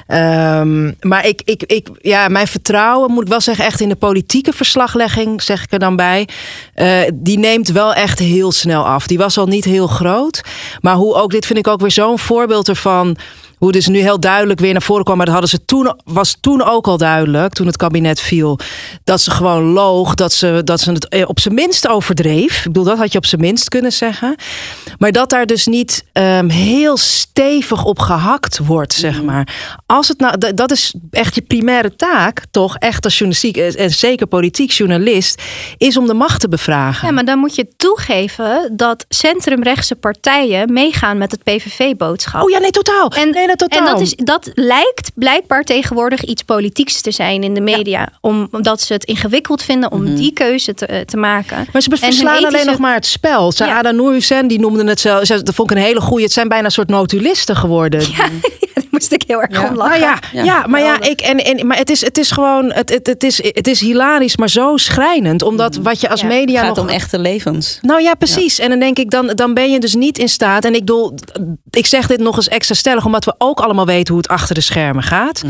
Um, maar ik, ik, ik, ja, mijn vertrouwen, moet ik wel zeggen, echt in de politieke verslaglegging, zeg ik er dan bij, uh, die neemt wel echt heel snel af. Die was al niet heel groot, maar hoe ook, dit vind ik ook weer zo'n voorbeeld ervan. Hoe dus nu heel duidelijk weer naar voren kwam. Maar dat hadden ze toen, was toen ook al duidelijk, toen het kabinet viel, dat ze gewoon loog, dat ze, dat ze het op zijn minst overdreef. Ik bedoel, dat had je op zijn minst kunnen zeggen. Maar dat daar dus niet um, heel stevig op gehakt wordt, zeg maar. Als het nou, dat is echt je primaire taak, toch, echt als journalistiek en zeker politiek journalist, is om de macht te bevragen. Ja, maar dan moet je toegeven dat centrumrechtse partijen meegaan met het P V V-boodschap. Oh ja, nee, totaal. En, nee, totaal. en dat, is, dat lijkt blijkbaar tegenwoordig iets politieks te zijn in de media. Ja. Omdat ze het ingewikkeld vinden om mm-hmm. die keuze te, te maken. Maar ze verslaan ethische... alleen nog maar het spel. Saada ja. Noorhussein, die noemde het zelf. Dat vond ik een hele goeie. Het zijn bijna een soort notulisten geworden. Ja, daar moest ik heel erg ja. om lachen. Nou ja, ja, ja, maar ja, ik en, en maar het is, het is gewoon, het, het, het is, het is hilarisch, maar zo schrijnend, omdat wat je als ja. media het gaat nog om echte levens. Nou ja, precies. Ja. En dan denk ik, dan, dan ben je dus niet in staat. En ik bedoel, ik zeg dit nog eens extra stellig, omdat we ook allemaal weten hoe het achter de schermen gaat.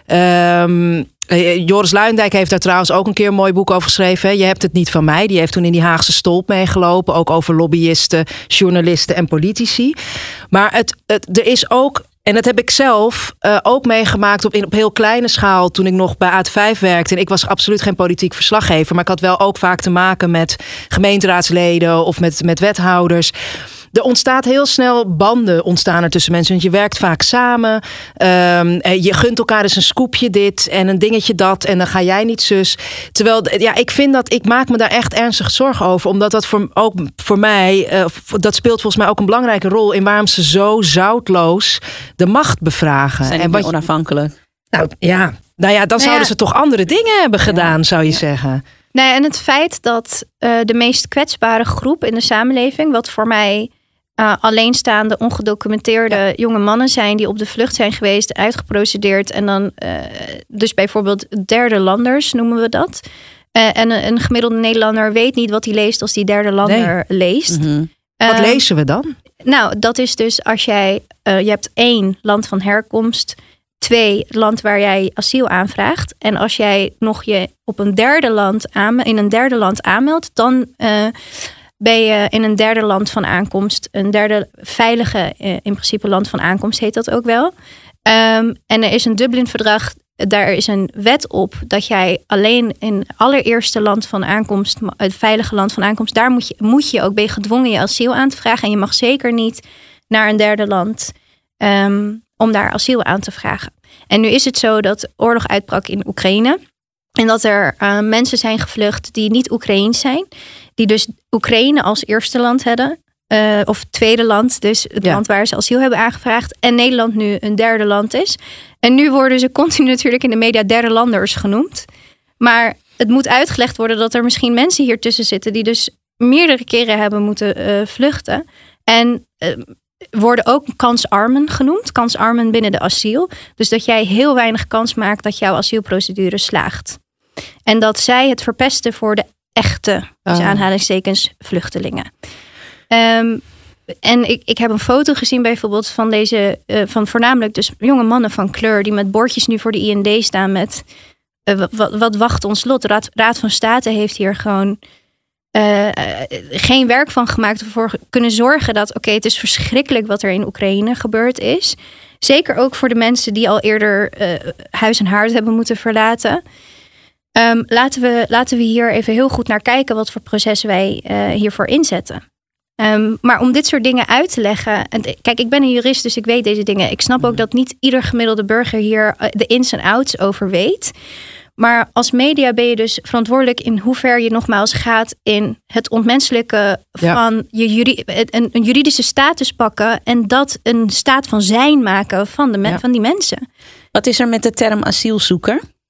Mm-hmm. Um, Joris Luijendijk heeft daar trouwens ook een keer een mooi boek over geschreven. Hè? Je hebt het niet van mij. Die heeft toen in die Haagse stolp meegelopen. Ook over lobbyisten, journalisten en politici. Maar het, het, er is ook... En dat heb ik zelf uh, ook meegemaakt op, in, op heel kleine schaal toen ik nog bij A T vijf werkte. En ik was absoluut geen politiek verslaggever. Maar ik had wel ook vaak te maken met gemeenteraadsleden of met, met wethouders. Er ontstaat heel snel banden ontstaan er tussen mensen. Want je werkt vaak samen. Um, je gunt elkaar eens een scoopje dit en een dingetje dat. En dan ga jij niet zus. Terwijl, ja, ik vind dat, ik maak me daar echt ernstig zorgen over. Omdat dat voor, ook voor mij, uh, dat speelt volgens mij ook een belangrijke rol in waarom ze zo zoutloos de macht bevragen. Zijn en wat je, onafhankelijk. Nou ja, nou ja, dan nou zouden ja. ze toch andere dingen hebben gedaan, ja. zou je ja. zeggen. Nee, en het feit dat uh, de meest kwetsbare groep in de samenleving, wat voor mij uh, alleenstaande, ongedocumenteerde ja. jonge mannen zijn die op de vlucht zijn geweest, uitgeprocedeerd en dan uh, dus bijvoorbeeld derde landers noemen we dat. Uh, en een, een gemiddelde Nederlander weet niet wat hij leest als die derde lander nee. leest. Mm-hmm. Uh, wat lezen we dan? Nou, dat is dus als jij, uh, je hebt één land van herkomst, twee, land waar jij asiel aanvraagt. En als jij nog je op een derde land aan, in een derde land aanmeldt, dan uh, ben je in een derde land van aankomst. Een derde veilige, uh, in principe land van aankomst heet dat ook wel. Um, en er is een Dublin-verdrag, daar is een wet op dat jij alleen in het allereerste land van aankomst, het veilige land van aankomst, daar moet je, moet je ook, ben je gedwongen je asiel aan te vragen. En je mag zeker niet naar een derde land um, om daar asiel aan te vragen. En nu is het zo dat oorlog uitbrak in Oekraïne. En dat er uh, mensen zijn gevlucht die niet Oekraïens zijn. Die dus Oekraïne als eerste land hadden. Uh, of tweede land, dus het ja. land waar ze asiel hebben aangevraagd. En Nederland nu een derde land is. En nu worden ze continu natuurlijk in de media derde landers genoemd. Maar het moet uitgelegd worden dat er misschien mensen hier tussen zitten die dus meerdere keren hebben moeten uh, vluchten. En uh, worden ook kansarmen genoemd. Kansarmen binnen de asiel. Dus dat jij heel weinig kans maakt dat jouw asielprocedure slaagt. En dat zij het verpesten voor de echte, dus oh. aanhalingstekens, vluchtelingen. Um, en ik, ik heb een foto gezien bijvoorbeeld van deze, uh, van voornamelijk dus jonge mannen van kleur die met bordjes nu voor de I N D staan met uh, wat, wat wacht ons lot. De Raad, Raad van State heeft hier gewoon uh, geen werk van gemaakt ervoor kunnen zorgen dat oké, okay, het is verschrikkelijk wat er in Oekraïne gebeurd is. Zeker ook voor de mensen die al eerder uh, huis en haard hebben moeten verlaten. Um, laten we, laten we hier even heel goed naar kijken wat voor processen wij uh, hiervoor inzetten. Um, maar om dit soort dingen uit te leggen. En kijk, ik ben een jurist, dus ik weet deze dingen. Ik snap ook dat niet ieder gemiddelde burger hier de ins en outs over weet. Maar als media ben je dus verantwoordelijk in hoever je nogmaals gaat in het ontmenselijken van ja. je juri- een, een juridische status pakken. En dat een staat van zijn maken van, de me- ja. van die mensen. Wat is er met de term asielzoeker?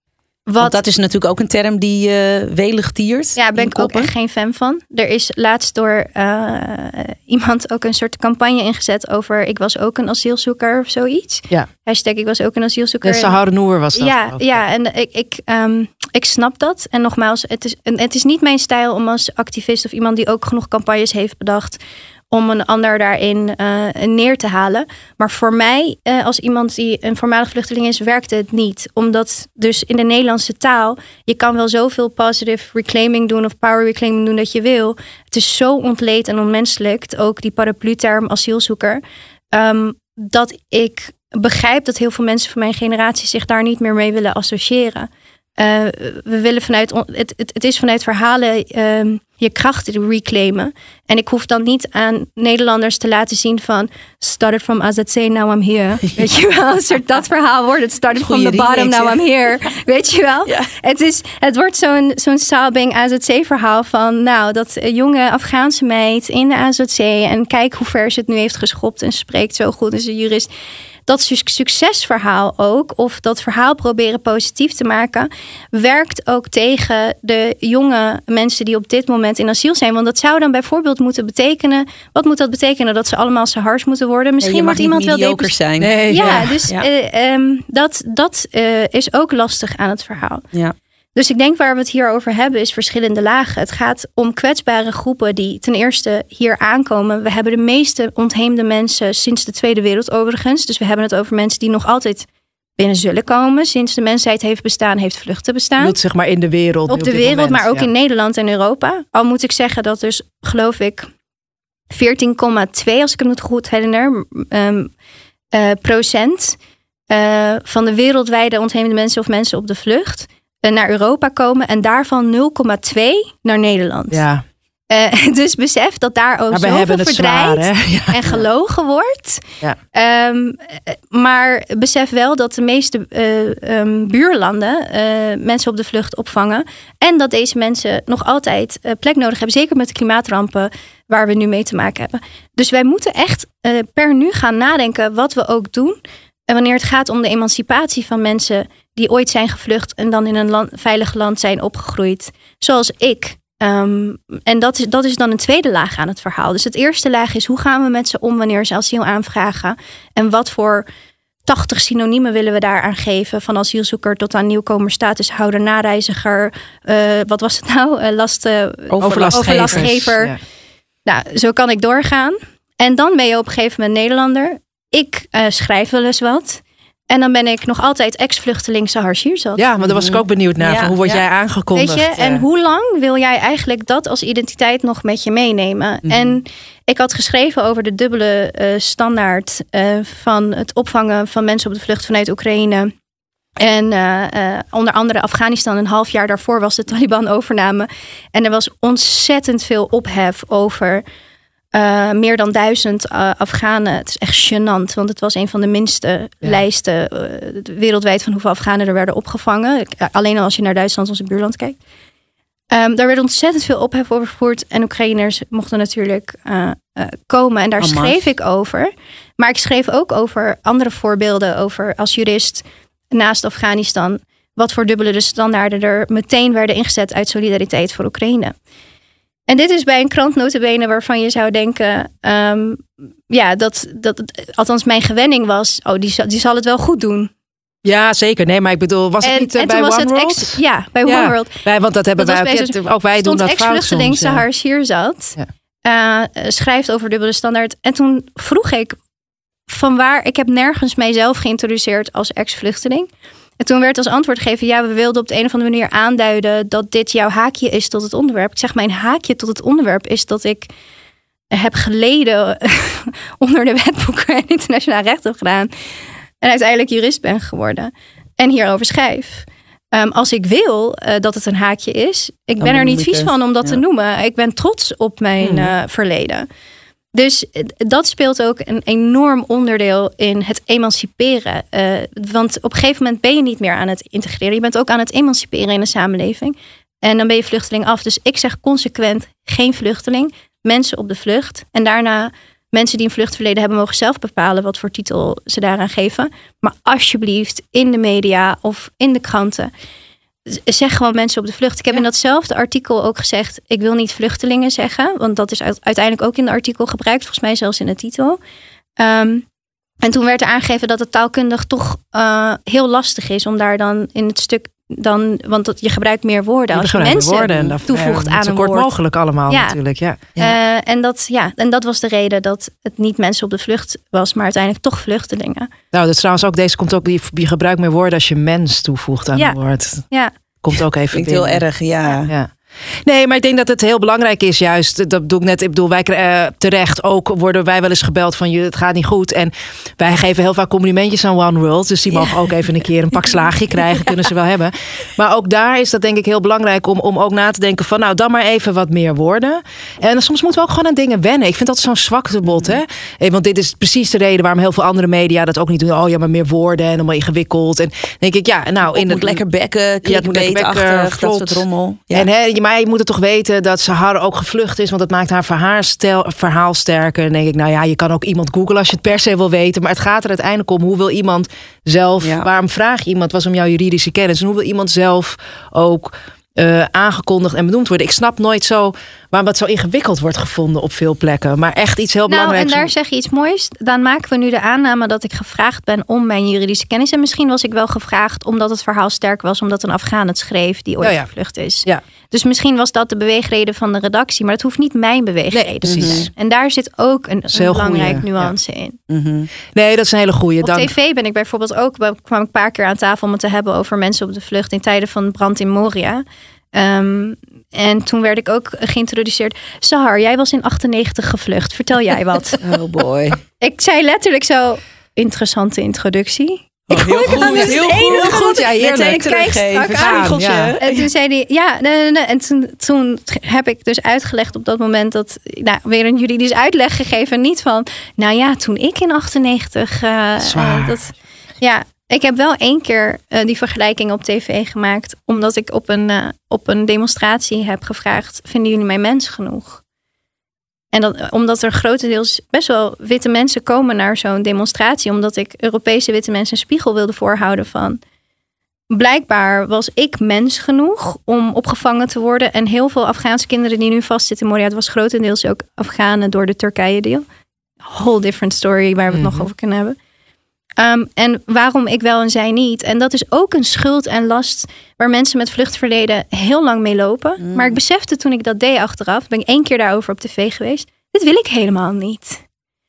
Wat, Want dat is natuurlijk ook een term die uh, welig tiert. Ja, daar ben ik ook echt geen fan van. Er is laatst door uh, iemand ook een soort campagne ingezet over... ik was ook een asielzoeker of zoiets. Ja. Hashtag ik was ook een asielzoeker. De Sahar Noor was dat. Ja, ja en ik, ik, um, ik snap dat. En nogmaals, het is, het is niet mijn stijl om als activist... of iemand die ook genoeg campagnes heeft bedacht... om een ander daarin uh, neer te halen. Maar voor mij, uh, als iemand die een voormalig vluchteling is... werkte het niet. Omdat dus in de Nederlandse taal... je kan wel zoveel positive reclaiming doen... of power reclaiming doen dat je wil. Het is zo ontleed en onmenselijk. Ook die paraplu-term asielzoeker. Um, dat ik begrijp dat heel veel mensen van mijn generatie... zich daar niet meer mee willen associëren. Uh, we willen vanuit het, het, het is vanuit verhalen um, je kracht reclaimen. En ik hoef dan niet aan Nederlanders te laten zien van started from A Z C, now I'm here. Weet je wel, een soort dat verhaal wordt. Het started from the bottom, now I'm here. Weet je wel? Ja. Het, is, het wordt zo'n, zo'n Salbing A Z C verhaal van nou, dat jonge Afghaanse meid in de A Z C en kijk hoe ver ze het nu heeft geschopt en spreekt zo goed, is een jurist. Dat succesverhaal ook, of dat verhaal proberen positief te maken, werkt ook tegen de jonge mensen die op dit moment in asiel zijn. Want dat zou dan bijvoorbeeld moeten betekenen, wat moet dat betekenen? Dat ze allemaal Sahars moeten worden? Misschien wordt iemand wel mediocre zijn. Nee, ja, ja, dus ja. Uh, um, dat, dat uh, is ook lastig aan het verhaal. Ja. Dus ik denk waar we het hier over hebben is verschillende lagen. Het gaat om kwetsbare groepen die ten eerste hier aankomen. We hebben de meeste ontheemde mensen sinds de Tweede Wereldoorlog overigens. Dus we hebben het over mensen die nog altijd binnen zullen komen. Sinds de mensheid heeft bestaan, heeft vluchten bestaan. Niet zeg maar in de wereld. Op de op wereld, moment, maar ook ja. in Nederland en Europa. Al moet ik zeggen dat dus, geloof ik, veertien komma twee, als ik me het goed herinner, um, uh, procent uh, van de wereldwijde ontheemde mensen of mensen op de vlucht naar Europa komen en daarvan nul komma twee naar Nederland. Ja. Uh, dus besef dat daar ook zoveel verdrijd ja. en gelogen wordt. Ja. Um, maar besef wel dat de meeste uh, um, buurlanden uh, mensen op de vlucht opvangen. En dat deze mensen nog altijd uh, plek nodig hebben. Zeker met de klimaatrampen waar we nu mee te maken hebben. Dus wij moeten echt uh, per nu gaan nadenken wat we ook doen. En wanneer het gaat om de emancipatie van mensen die ooit zijn gevlucht en dan in een land, veilig land zijn opgegroeid. Zoals ik. Um, en dat is, dat is dan een tweede laag aan het verhaal. Dus het eerste laag is hoe gaan we met ze om wanneer ze asiel aanvragen. En wat voor tachtig synoniemen willen we daaraan geven. Van asielzoeker tot aan nieuwkomer, statushouder, nareiziger. Uh, wat was het nou? Uh, last, uh, overlastgever. overlastgever. Ja. Nou, zo kan ik doorgaan. En dan ben je op een gegeven moment Nederlander. Ik uh, schrijf wel eens wat. En dan ben ik nog altijd ex-vluchteling Sahar Shirzad. Ja, maar daar was ik ook benieuwd naar. Ja, van hoe word ja. jij aangekondigd? Weet je, en ja. hoe lang wil jij eigenlijk dat als identiteit nog met je meenemen? Mm-hmm. En ik had geschreven over de dubbele uh, standaard uh, van het opvangen van mensen op de vlucht vanuit Oekraïne. En uh, uh, onder andere Afghanistan, een half jaar daarvoor was de Taliban overname. En er was ontzettend veel ophef over Uh, meer dan duizend uh, Afghanen. Het is echt gênant, want het was een van de minste ja. lijsten uh, wereldwijd van hoeveel Afghanen er werden opgevangen. Uh, alleen al als je naar Duitsland, onze buurland, kijkt. Um, daar werd ontzettend veel ophef over gevoerd. En Oekraïners mochten natuurlijk uh, uh, komen. En daar Amai. schreef ik over. Maar ik schreef ook over andere voorbeelden. Over als jurist naast Afghanistan. Wat voor dubbele standaarden er meteen werden ingezet uit solidariteit voor Oekraïne. En dit is bij een krant nota bene waarvan je zou denken, um, ja, dat, dat althans mijn gewenning was, oh, die, die zal het wel goed doen. Ja, zeker. Nee, maar ik bedoel, was het en, niet uh, en bij was One het World? Ex, ja, bij ja, One World. Wij, want dat hebben dat wij ook. Zo'n, ook wij doen dat ex-vluchteling Sahar ja. Shirzad ja. uh, schrijft over dubbele standaard. En toen vroeg ik van waar, ik heb nergens mijzelf geïntroduceerd als ex-vluchteling. En toen werd als antwoord gegeven, ja, we wilden op de een of andere manier aanduiden dat dit jouw haakje is tot het onderwerp. Ik zeg, mijn haakje tot het onderwerp is dat ik heb geleden onder de wetboeken en internationaal recht heb gedaan. En uiteindelijk jurist ben geworden. En hierover schrijf. Um, als ik wil uh, dat het een haakje is, ik ben er niet vies van om dat ja. te noemen. Ik ben trots op mijn mm. uh, verleden. Dus dat speelt ook een enorm onderdeel in het emanciperen. Uh, want op een gegeven moment ben je niet meer aan het integreren. Je bent ook aan het emanciperen in de samenleving. En dan ben je vluchteling af. Dus ik zeg consequent geen vluchteling. Mensen op de vlucht. En daarna mensen die een vluchtverleden hebben mogen zelf bepalen wat voor titel ze daaraan geven. Maar alsjeblieft in de media of in de kranten. zeg gewoon mensen op de vlucht. Ik heb ja. in datzelfde artikel ook gezegd, ik wil niet vluchtelingen zeggen. Want dat is uiteindelijk ook in het artikel gebruikt. Volgens mij zelfs in de titel. Um, en toen werd er aangegeven dat het taalkundig toch uh, heel lastig is. Om daar dan in het stuk... Dan, want dat, je gebruikt meer woorden je als je mensen woorden en dat, ja, toevoegt aan een woord. Zo kort mogelijk allemaal ja. natuurlijk. Ja. Ja. Uh, en, dat, ja, en dat was de reden dat het niet mensen op de vlucht was, maar uiteindelijk toch vluchtelingen. Nou, dat is trouwens ook, deze komt ook, je, je gebruikt meer woorden als je mens toevoegt aan ja. een woord. Ja. Komt ook even Vind ik heel erg, ja. ja. Nee, maar ik denk dat het heel belangrijk is juist. Dat bedoel ik net. Ik bedoel, wij uh, terecht ook worden wij wel eens gebeld van je, het gaat niet goed. En wij geven heel vaak complimentjes aan One World. Dus die mogen ja. ook even een keer een pak slaagje krijgen. Kunnen ze wel hebben. Maar ook daar is dat denk ik heel belangrijk om, om ook na te denken van nou, dan maar even wat meer woorden. En soms moeten we ook gewoon aan dingen wennen. Ik vind dat zo'n zwaktebod. Hè? Want dit is precies de reden waarom heel veel andere media dat ook niet doen. Oh ja, maar meer woorden en allemaal ingewikkeld. En dan denk ik, ja, nou, in het moet lekker bekken, clickbait-achtig, dat soort rommel. Ja. En hè, maar je moet het toch weten dat Sahar ook gevlucht is. Want dat maakt haar verhaal, stel, verhaal sterker. En dan denk ik, nou ja, je kan ook iemand googlen als je het per se wil weten. Maar het gaat er uiteindelijk om, hoe wil iemand zelf... Ja. Waarom vraag je iemand, was om jouw juridische kennis. En hoe wil iemand zelf ook uh, aangekondigd en benoemd worden. Ik snap nooit zo waarom het zo ingewikkeld wordt gevonden op veel plekken. Maar echt iets heel nou, belangrijks. En daar zeg je iets moois. Dan maken we nu de aanname dat ik gevraagd ben om mijn juridische kennis. En misschien was ik wel gevraagd omdat het verhaal sterk was. Omdat een Afghaan het schreef die ooit oh ja. gevlucht is. Ja. Dus misschien was dat de beweegreden van de redactie. Maar het hoeft niet mijn beweegreden nee, te zijn. En daar zit ook een, een belangrijke nuance ja. in. Mm-hmm. Nee, dat is een hele goeie. Op Dan... tv ben ik bijvoorbeeld ook... kwam ik een paar keer aan tafel om het te hebben over mensen op de vlucht in tijden van brand in Moria. Um, en toen werd ik ook geïntroduceerd. Sahar, jij was in achtennegentig gevlucht. Vertel jij wat. Oh boy. Ik zei letterlijk zo, interessante introductie. Oh, heel, goed, heel, heel goed, heel goed. Ja, heerlijk. Teruggeven. Ja. En toen zei hij, ja, nee, nee, nee. En toen, toen heb ik dus uitgelegd op dat moment dat, nou, weer een juridisch uitleg gegeven. Niet van, nou ja, toen ik in achtennegentig. Uh, Zwaar. Uh, dat, ja, ik heb wel één keer uh, die vergelijking op tv gemaakt. Omdat ik op een, uh, op een demonstratie heb gevraagd, vinden jullie mij mens genoeg? En dat, omdat er grotendeels best wel witte mensen komen naar zo'n demonstratie. Omdat ik Europese witte mensen een spiegel wilde voorhouden van. Blijkbaar was ik mens genoeg om opgevangen te worden. En heel veel Afghaanse kinderen die nu vastzitten in Moria. Het was grotendeels ook Afghanen door de Turkije deal. Whole different story waar we het mm-hmm. nog over kunnen hebben. Um, en waarom ik wel en zij niet. En dat is ook een schuld en last waar mensen met vluchtverleden heel lang mee lopen. Mm. Maar ik besefte toen ik dat deed achteraf, ben ik één keer daarover op tv geweest. Dit wil ik helemaal niet.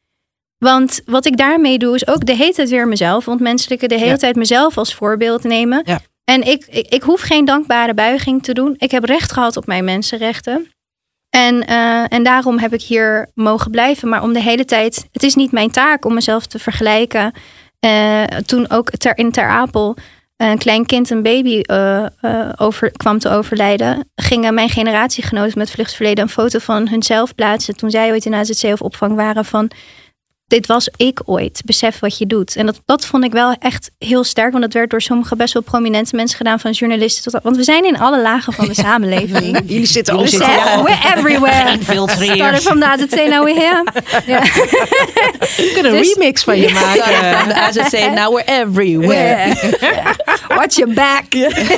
Want wat ik daarmee doe is ook de hele tijd weer mezelf ontmenselijken. De hele ja. tijd mezelf als voorbeeld nemen. Ja. En ik, ik, ik hoef geen dankbare buiging te doen. Ik heb recht gehad op mijn mensenrechten. En, uh, en daarom heb ik hier mogen blijven. Maar om de hele tijd, het is niet mijn taak om mezelf te vergelijken. Uh, toen ook ter, in Ter Apel een klein kind, een baby uh, uh, over, kwam te overlijden, gingen mijn generatiegenoten met vluchtverleden een foto van hunzelf plaatsen toen zij ooit in A Z C of opvang waren van dit was ik ooit, besef wat je doet. En dat, dat vond ik wel echt heel sterk, want dat werd door sommige best wel prominente mensen gedaan, van journalisten tot, want we zijn in alle lagen van de samenleving. Jullie zitten al besef, ja. We're everywhere. Started from the A Z C, now we're here. Ja. We kunnen een dus, remix van je maken. From the A Z C, now we're everywhere. Yeah. Watch your back.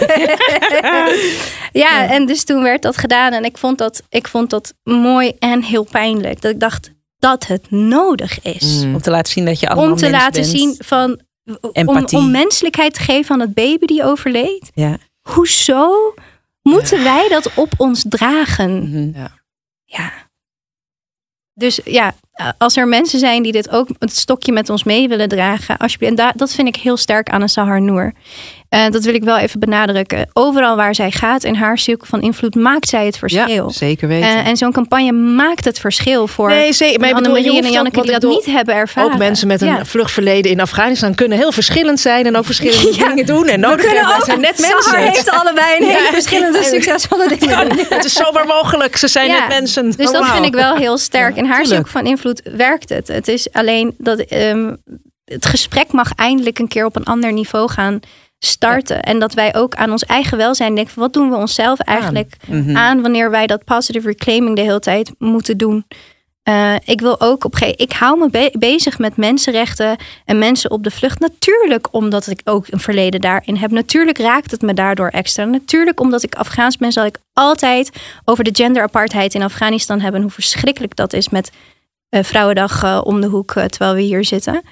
Ja, en dus toen werd dat gedaan en ik vond dat, ik vond dat mooi en heel pijnlijk. Dat ik dacht dat het nodig is. Mm. Om te laten zien dat je allemaal Om te laten bent. zien van om, om menselijkheid te geven aan het baby die overleed. Ja. Hoezo moeten ja. wij dat op ons dragen? Mm-hmm. Ja. ja. Dus ja, als er mensen zijn die dit ook het stokje met ons mee willen dragen, alsjeblieft. En da- dat vind ik heel sterk aan een Sahar Noor. Uh, dat wil ik wel even benadrukken. Overal waar zij gaat in haar cirkel van invloed maakt zij het verschil. Ja, zeker weten. Uh, en zo'n campagne maakt het verschil voor nee, zeker. Maar Annemarie en Janneke die dat bedoel, niet hebben ervaren. Ook mensen met een ja. vluchtverleden in Afghanistan kunnen heel verschillend zijn en ook verschillende ja. dingen doen. En nodig hebben. Dat zijn net mensen. Sahar heeft allebei een hele ja. verschillende succesvolle dingen doen. Het is zomaar mogelijk. Ze zijn ja. net mensen. Dus oh, dat wow. vind ik wel heel sterk. Ja, in haar tuurlijk. cirkel van invloed werkt het. Het is alleen dat um, het gesprek mag eindelijk een keer op een ander niveau gaan starten. Ja. En dat wij ook aan ons eigen welzijn denken, wat doen we onszelf eigenlijk aan, mm-hmm. aan wanneer wij dat positive reclaiming de hele tijd moeten doen. Uh, ik wil ook op ge- Ik hou me be- bezig met mensenrechten en mensen op de vlucht. Natuurlijk omdat ik ook een verleden daarin heb. Natuurlijk raakt het me daardoor extra. Natuurlijk omdat ik Afghaans ben, zal ik altijd over de genderapartheid in Afghanistan hebben. En hoe verschrikkelijk dat is met uh, Vrouwendag uh, om de hoek uh, terwijl we hier zitten.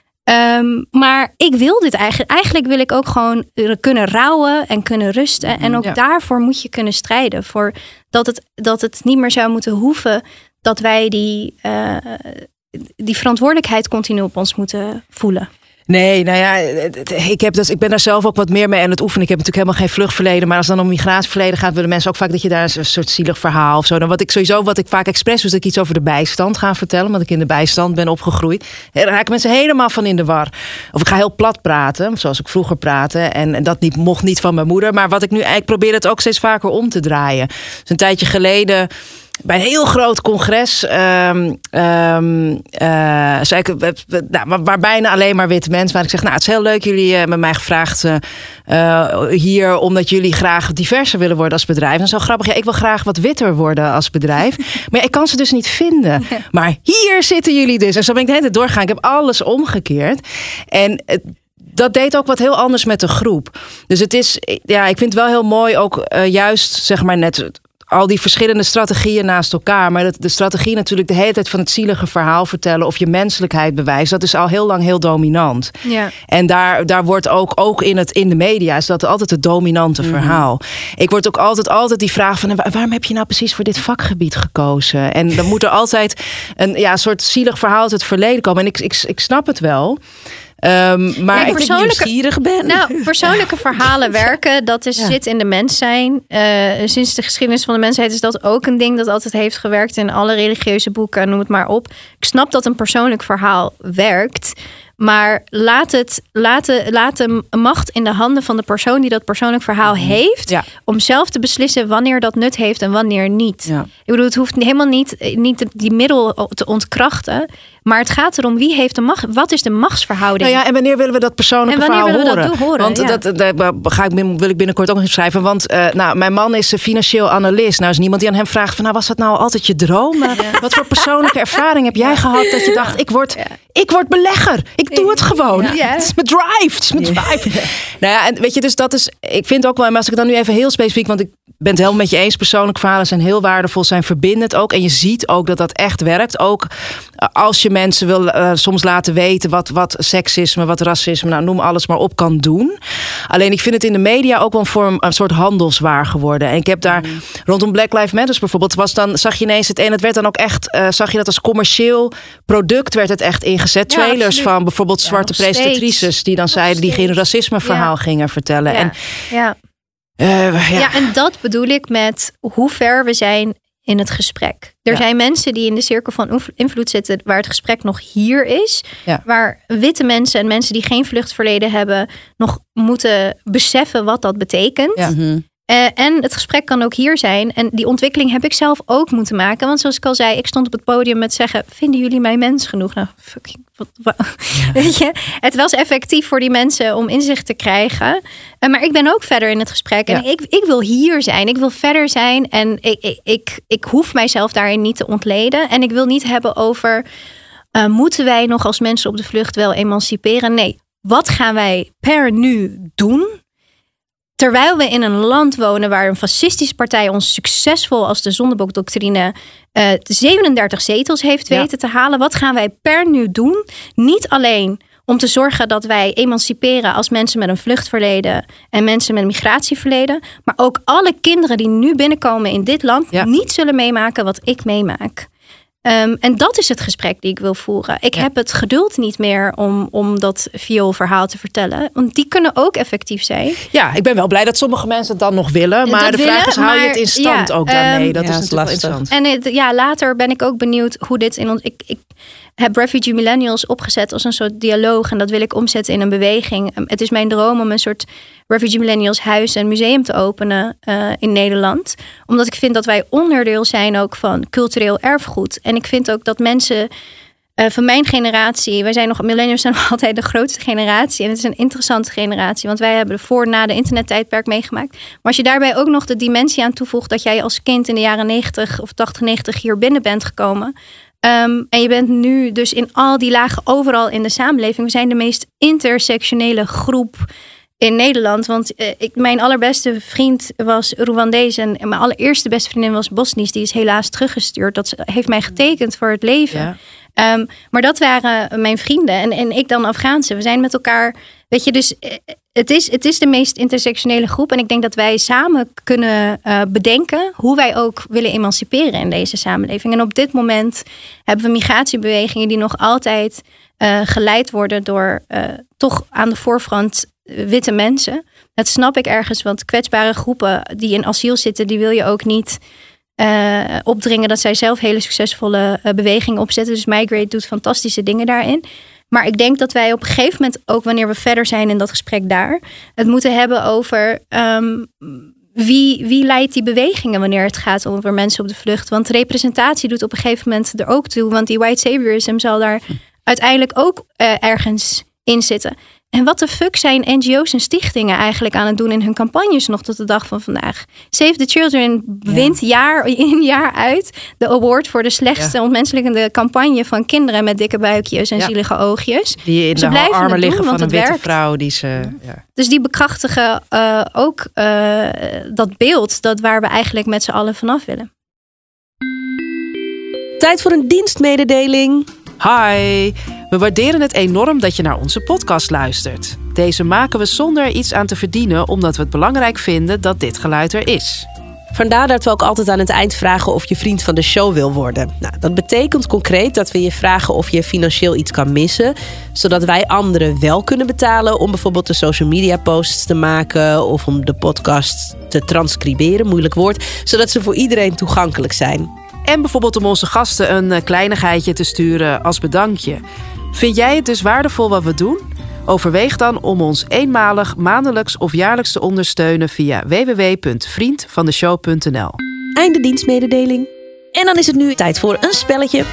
Um, maar ik wil dit eigenlijk. Eigenlijk wil ik ook gewoon kunnen rouwen en kunnen rusten. En ook ja. daarvoor moet je kunnen strijden. Voor dat het, dat het niet meer zou moeten hoeven dat wij die, uh, die verantwoordelijkheid continu op ons moeten voelen. Nee, nou ja, ik, heb dus, ik ben daar zelf ook wat meer mee aan het oefenen. Ik heb natuurlijk helemaal geen vluchtverleden. Maar als het dan om migratieverleden gaat, willen mensen ook vaak dat je daar een soort zielig verhaal of zo. Dan wat ik sowieso, wat ik vaak expres doe, is dat ik iets over de bijstand ga vertellen. Omdat ik in de bijstand ben opgegroeid. Daar raken mensen helemaal van in de war. Of ik ga heel plat praten, zoals ik vroeger praatte. En, en dat niet, mocht niet van mijn moeder. Maar wat ik nu eigenlijk probeer het ook steeds vaker om te draaien. Dus een tijdje geleden, bij een heel groot congres, um, um, uh, zei ik, nou, waar, waar bijna alleen maar witte mensen. Maar ik zeg, nou, het is heel leuk, jullie hebben mij gevraagd uh, uh, hier, omdat jullie graag diverser willen worden als bedrijf. En zo grappig, ja, ik wil graag wat witter worden als bedrijf. Maar ja, ik kan ze dus niet vinden. Maar hier zitten jullie dus. En zo ben ik de hele tijd doorgegaan. Ik heb alles omgekeerd. En het, dat deed ook wat heel anders met de groep. Dus het is, ja, ik vind het wel heel mooi ook uh, juist, zeg maar net, al die verschillende strategieën naast elkaar. Maar de, de strategie natuurlijk de hele tijd van het zielige verhaal vertellen of je menselijkheid bewijzen. Dat is al heel lang heel dominant. Ja. En daar, daar wordt ook, ook in, het, in de media is dat altijd het dominante mm-hmm. verhaal. Ik word ook altijd, altijd die vraag van, waarom heb je nou precies voor dit vakgebied gekozen? En dan moet er altijd een ja, soort zielig verhaal uit het verleden komen. En ik, ik, ik snap het wel. Um, maar ja, ik nieuwsgierig ben. Nou, persoonlijke verhalen werken, dat is, ja. zit in de mens zijn. Uh, sinds de geschiedenis van de mensheid is dat ook een ding dat altijd heeft gewerkt in alle religieuze boeken, noem het maar op. Ik snap dat een persoonlijk verhaal werkt. Maar laat, het, laat, de, laat de macht in de handen van de persoon die dat persoonlijk verhaal heeft. Ja. Om zelf te beslissen wanneer dat nut heeft en wanneer niet. Ja. Ik bedoel, het hoeft helemaal niet, niet die middel te ontkrachten. Maar het gaat erom wie heeft de macht. Wat is de machtsverhouding? Nou ja, en wanneer willen we dat persoonlijke verhaal horen? We dat horen? Want ja. dat, dat ga ik, wil ik binnenkort ook nog eens schrijven. Want uh, nou, mijn man is financieel analist. Nou is niemand die aan hem vraagt van, nou, was dat nou altijd je droom? Ja. Wat voor persoonlijke ervaring heb jij gehad dat je dacht, ik word, ja. ik word belegger. Ik doe het gewoon. Ja. Het is mijn drive. Het is mijn drive. Ja. Nou ja, en weet je, dus dat is, ik vind ook wel, maar als ik dan nu even heel specifiek, want ik ben het helemaal met je eens, persoonlijke verhalen zijn heel waardevol, zijn verbindend ook. En je ziet ook dat dat echt werkt. Ook als je mensen wil uh, soms laten weten wat, wat seksisme, wat racisme, nou noem alles maar op, kan doen. Alleen ik vind het in de media ook wel een vorm, een soort handelswaar geworden. En ik heb daar mm. rondom Black Lives Matter bijvoorbeeld, was dan, zag je ineens het en het werd dan ook echt, uh, zag je dat als commercieel product werd het echt ingezet. Ja, trailers absoluut. Van bijvoorbeeld ja, zwarte presentatrices die dan nog zeiden, steeds. Die geen racismeverhaal ja. gingen vertellen. Ja. En, ja. Uh, ja. ja, en dat bedoel ik met hoe ver we zijn in het gesprek. Er ja. zijn mensen die in de cirkel van invloed zitten waar het gesprek nog hier is. Ja. Waar witte mensen en mensen die geen vluchtverleden hebben nog moeten beseffen wat dat betekent. Ja. Mm-hmm. Uh, en het gesprek kan ook hier zijn. En die ontwikkeling heb ik zelf ook moeten maken. Want zoals ik al zei, ik stond op het podium met zeggen, vinden jullie mij mens genoeg? Nou, fucking, wat, wat. Ja. Weet je? Het was effectief voor die mensen om inzicht te krijgen. Uh, maar ik ben ook verder in het gesprek. En ja. ik, ik wil hier zijn. Ik wil verder zijn. En ik, ik, ik, ik hoef mijzelf daarin niet te ontleden. En ik wil niet hebben over, uh, moeten wij nog als mensen op de vlucht wel emanciperen? Nee, wat gaan wij per nu doen? Terwijl we in een land wonen waar een fascistische partij ons succesvol als de zondebokdoctrine uh, zevenendertig zetels heeft weten ja. te halen. Wat gaan wij per nu doen? Niet alleen om te zorgen dat wij emanciperen als mensen met een vluchtverleden en mensen met een migratieverleden. Maar ook alle kinderen die nu binnenkomen in dit land ja. niet zullen meemaken wat ik meemaak. Um, en dat is het gesprek die ik wil voeren. Ik ja. heb het geduld niet meer om, om dat vioolverhaal te vertellen. Want die kunnen ook effectief zijn. Ja, ik ben wel blij dat sommige mensen het dan nog willen. Maar dat de vraag willen, is, hou je het in stand ja, ook daarmee? Um, dat ja, is natuurlijk wel interessant. En het, ja, later ben ik ook benieuwd hoe dit in ons... Ik, ik heb Refugee Millennials opgezet als een soort dialoog. En dat wil ik omzetten in een beweging. Het is mijn droom om een soort Refugee Millennials huis en museum te openen uh, in Nederland. Omdat ik vind dat wij onderdeel zijn ook van cultureel erfgoed. En ik vind ook dat mensen uh, van mijn generatie, wij zijn nog, millennials zijn nog altijd de grootste generatie. En het is een interessante generatie. Want wij hebben de voor- na de internettijdperk meegemaakt. Maar als je daarbij ook nog de dimensie aan toevoegt dat jij als kind in de jaren negentig of tachtig, negentig hier binnen bent gekomen. Um, en je bent nu dus in al die lagen overal in de samenleving. We zijn de meest intersectionele groep in Nederland. Want uh, ik, mijn allerbeste vriend was Rwandees en mijn allereerste beste vriendin was Bosnisch. Die is helaas teruggestuurd. Dat heeft mij getekend voor het leven. Ja. Um, maar dat waren mijn vrienden. En, en ik dan Afghaanse. We zijn met elkaar... Weet je, dus het is, het is de meest intersectionele groep. En ik denk dat wij samen kunnen uh, bedenken hoe wij ook willen emanciperen in deze samenleving. En op dit moment hebben we migratiebewegingen die nog altijd uh, geleid worden door uh, toch aan de voorfront witte mensen. Dat snap ik ergens, want kwetsbare groepen die in asiel zitten, die wil je ook niet uh, opdringen dat zij zelf hele succesvolle uh, bewegingen opzetten. Dus Migrate doet fantastische dingen daarin. Maar ik denk dat wij op een gegeven moment, ook wanneer we verder zijn in dat gesprek daar, het moeten hebben over um, wie, wie leidt die bewegingen wanneer het gaat over mensen op de vlucht. Want representatie doet op een gegeven moment er ook toe. Want die white saviorism zal daar uiteindelijk ook uh, ergens in zitten. En wat de fuck zijn N G O's en stichtingen eigenlijk aan het doen in hun campagnes nog tot de dag van vandaag? Save the Children wint ja. jaar in jaar uit de award voor de slechtste ja. ontmenselijkende campagne van kinderen met dikke buikjes en ja. zielige oogjes. Die in ze de armen doen, liggen van een witte werkt. vrouw. Die ze, ja. Dus die bekrachtigen uh, ook uh, dat beeld dat waar we eigenlijk met z'n allen vanaf willen. Tijd voor een dienstmededeling. Hi, we waarderen het enorm dat je naar onze podcast luistert. Deze maken we zonder er iets aan te verdienen, omdat we het belangrijk vinden dat dit geluid er is. Vandaar dat we ook altijd aan het eind vragen of je vriend van de show wil worden. Nou, dat betekent concreet dat we je vragen of je financieel iets kan missen, zodat wij anderen wel kunnen betalen om bijvoorbeeld de social media posts te maken of om de podcast te transcriberen, moeilijk woord, zodat ze voor iedereen toegankelijk zijn. En bijvoorbeeld om onze gasten een kleinigheidje te sturen als bedankje. Vind jij het dus waardevol wat we doen? Overweeg dan om ons eenmalig, maandelijks of jaarlijks te ondersteunen via w w w punt vriend van de show punt n l. Einde dienstmededeling. En dan is het nu tijd voor een spelletje.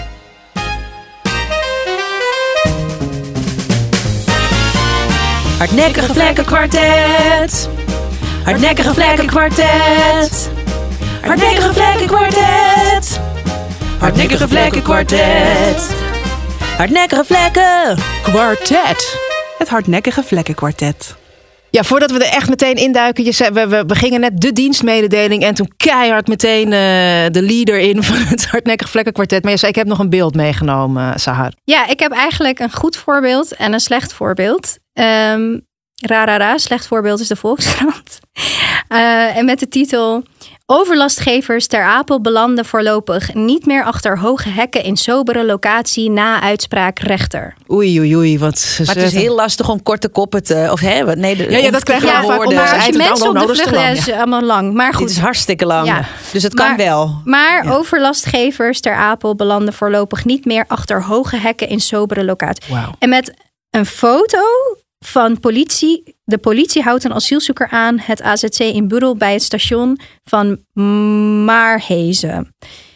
Hardnekkige vlekkenkwartet. Hardnekkige vlekkenkwartet. Hardnekkige vlekkenkwartet. Hardnekkige vlekkenkwartet. Hardnekkige vlekken. Kwartet. Het hardnekkige vlekkenkwartet. Ja, voordat we er echt meteen induiken. Je zei, we, we, we gingen net de dienstmededeling en toen keihard meteen uh, de leader in van het hardnekkige vlekkenkwartet. Maar je zei, ik heb nog een beeld meegenomen, Sahar. Ja, ik heb eigenlijk een goed voorbeeld en een slecht voorbeeld. Um, ra, ra, ra, slecht voorbeeld is de Volkskrant. Uh, en met de titel: Overlastgevers ter Apel belanden voorlopig niet meer achter hoge hekken in sobere locatie na uitspraak rechter. Oei, oei, oei. Wat maar het is heel lastig om korte koppen te... Of, hè, nee, de, ja, ja, dat krijg je ja, vaak. Maar als je mensen op de vlucht is ja. allemaal lang. Maar goed. Dit is hartstikke lang. Ja. Dus het maar, kan wel. Maar ja. overlastgevers ter Apel belanden voorlopig niet meer achter hoge hekken in sobere locatie. Wow. En met een foto van politie. De politie houdt een asielzoeker aan het A Z C in Budel bij het station van Maarhezen.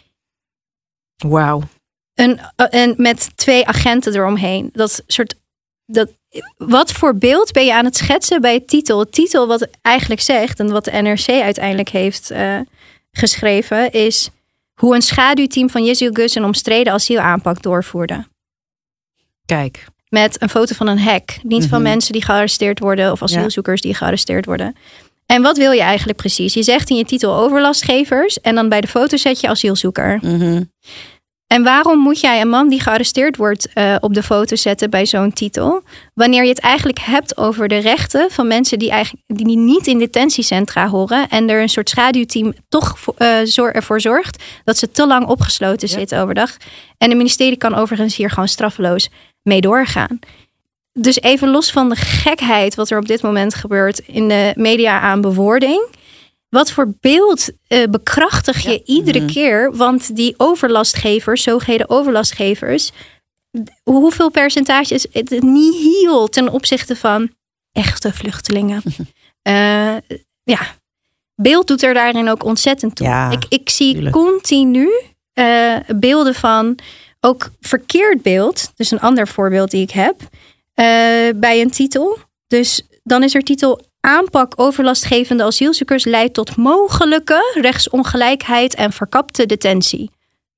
Wauw. En, en met twee agenten eromheen. Dat soort. Dat, wat voor beeld ben je aan het schetsen bij het titel? Het titel wat eigenlijk zegt en wat de N R C uiteindelijk heeft uh, geschreven is hoe een schaduwteam van Yesil Gus een omstreden asielaanpak doorvoerde. Kijk. Met een foto van een hek. Niet mm-hmm. van mensen die gearresteerd worden of asielzoekers ja. die gearresteerd worden. En wat wil je eigenlijk precies? Je zegt in je titel overlastgevers en dan bij de foto zet je asielzoeker. Mm-hmm. En waarom moet jij een man die gearresteerd wordt uh, op de foto zetten bij zo'n titel? Wanneer je het eigenlijk hebt over de rechten van mensen die, eigenlijk, die niet in detentiecentra horen. En er een soort schaduwteam toch uh, zor- ervoor zorgt dat ze te lang opgesloten ja. zitten overdag. En het ministerie kan overigens hier gewoon straffeloos mee doorgaan. Dus even los van de gekheid wat er op dit moment gebeurt in de media aan bewoording. Wat voor beeld uh, bekrachtig je ja. iedere mm-hmm. keer? Want die overlastgevers, zogeheten overlastgevers, hoeveel percentage is het nihil ten opzichte van echte vluchtelingen? Mm-hmm. Uh, ja, beeld doet er daarin ook ontzettend toe. Ja, ik, ik zie tuurlijk. continu uh, beelden van ook verkeerd beeld. Dus een ander voorbeeld die ik heb uh, bij een titel. Dus dan is er titel: aanpak overlastgevende asielzoekers leidt tot mogelijke rechtsongelijkheid en verkapte detentie. Nou,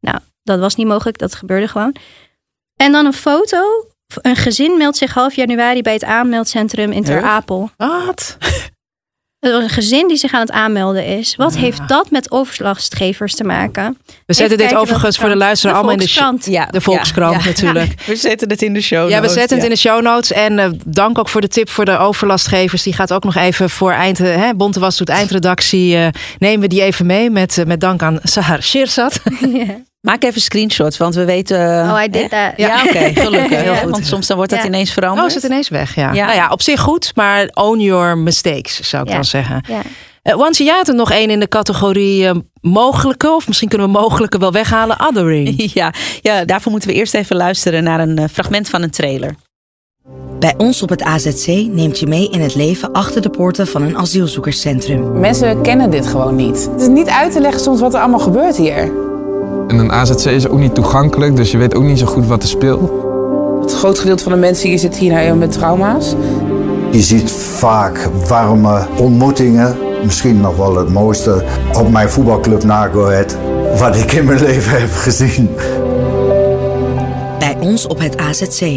dat was niet mogelijk, dat gebeurde gewoon. En dan een foto. Een gezin meldt zich half januari bij het aanmeldcentrum in Ter Apel. Wat? Het was een gezin die zich aan het aanmelden is. Wat ja. heeft dat met overlastgevers te maken? We zetten dit overigens voor de luisteraar allemaal in de show. Ja, de Volkskrant ja, ja. natuurlijk. Ja, we zetten het in de show notes. Ja, we zetten het ja. in de show notes. En uh, dank ook voor de tip voor de overlastgevers. Die gaat ook nog even voor eind, hè, Bonte Was Doet eindredactie. Uh, nemen we die even mee met, uh, met dank aan Sahar Shirzad. Ja. Maak even screenshots, want we weten... Oh, hij deed dat. Ja, ja oké, okay, gelukkig. Heel goed. Want soms dan wordt dat ja. ineens veranderd. Oh, is het ineens weg, ja. ja. Nou ja, op zich goed, maar own your mistakes, zou ik ja. dan zeggen. Ja. Uh, Wansi, jij had er nog één in de categorie uh, mogelijke, of misschien kunnen we mogelijke wel weghalen, othering. Ja, ja, daarvoor moeten we eerst even luisteren naar een uh, fragment van een trailer. Bij ons op het A Z C neemt je mee in het leven achter de poorten van een asielzoekerscentrum. Mensen kennen dit gewoon niet. Het is niet uit te leggen soms wat er allemaal gebeurt hier. En een A Z C is ook niet toegankelijk, dus je weet ook niet zo goed wat er speelt. Het groot gedeelte van de mensen hier zit hier nou met trauma's. Je ziet vaak warme ontmoetingen. Misschien nog wel het mooiste op mijn voetbalclub Nago Ahead, wat ik in mijn leven heb gezien. Bij ons op het A Z C.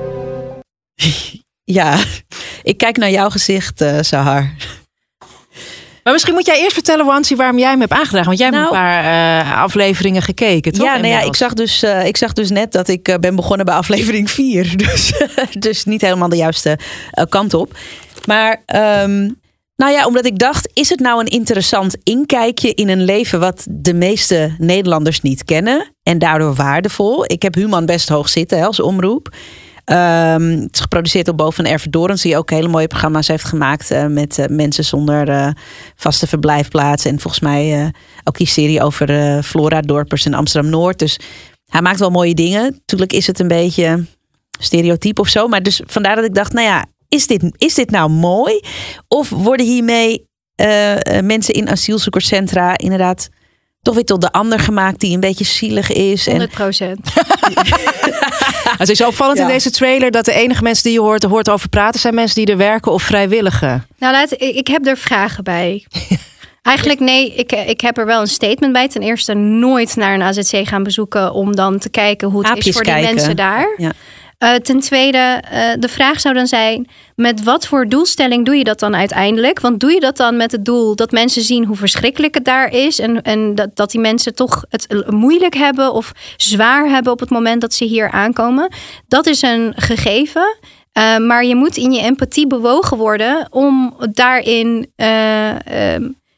Ja, ik kijk naar jouw gezicht, uh, Sahar. Maar misschien moet jij eerst vertellen, Wansi, waarom jij hem hebt aangedragen. Want jij nou, hebt een paar uh, afleveringen gekeken, toch? Ja, nou ja, ik zag dus, uh, ik zag dus net dat ik uh, ben begonnen bij aflevering vier. Dus, dus niet helemaal de juiste uh, kant op. Maar um, nou ja, omdat ik dacht, is het nou een interessant inkijkje in een leven wat de meeste Nederlanders niet kennen en daardoor waardevol? Ik heb Human best hoog zitten hè, als omroep. Um, het is geproduceerd door Bo van Ervedorens, die ook hele mooie programma's heeft gemaakt uh, met uh, mensen zonder uh, vaste verblijfplaats. En volgens mij uh, ook die serie over uh, Flora Dorpers in Amsterdam-Noord. Dus hij maakt wel mooie dingen. Natuurlijk is het een beetje stereotyp of zo. Maar dus vandaar dat ik dacht, nou ja, is dit, is dit nou mooi? Of worden hiermee uh, uh, mensen in asielzoekerscentra inderdaad toch weer tot de ander gemaakt die een beetje zielig is? honderd procent. Het is opvallend ja. in deze trailer dat de enige mensen die je hoort, hoort over praten zijn mensen die er werken of vrijwilligen. Nou, laat, ik heb er vragen bij. Eigenlijk nee, ik, ik heb er wel een statement bij. Ten eerste nooit naar een A Z C gaan bezoeken om dan te kijken hoe het Aapjes is voor kijken. Die mensen daar. Ja. Uh, ten tweede, uh, de vraag zou dan zijn, met wat voor doelstelling doe je dat dan uiteindelijk? Want doe je dat dan met het doel dat mensen zien hoe verschrikkelijk het daar is en, en dat, dat die mensen toch het moeilijk hebben of zwaar hebben op het moment dat ze hier aankomen? Dat is een gegeven. Uh, maar je moet in je empathie bewogen worden om daarin uh, uh,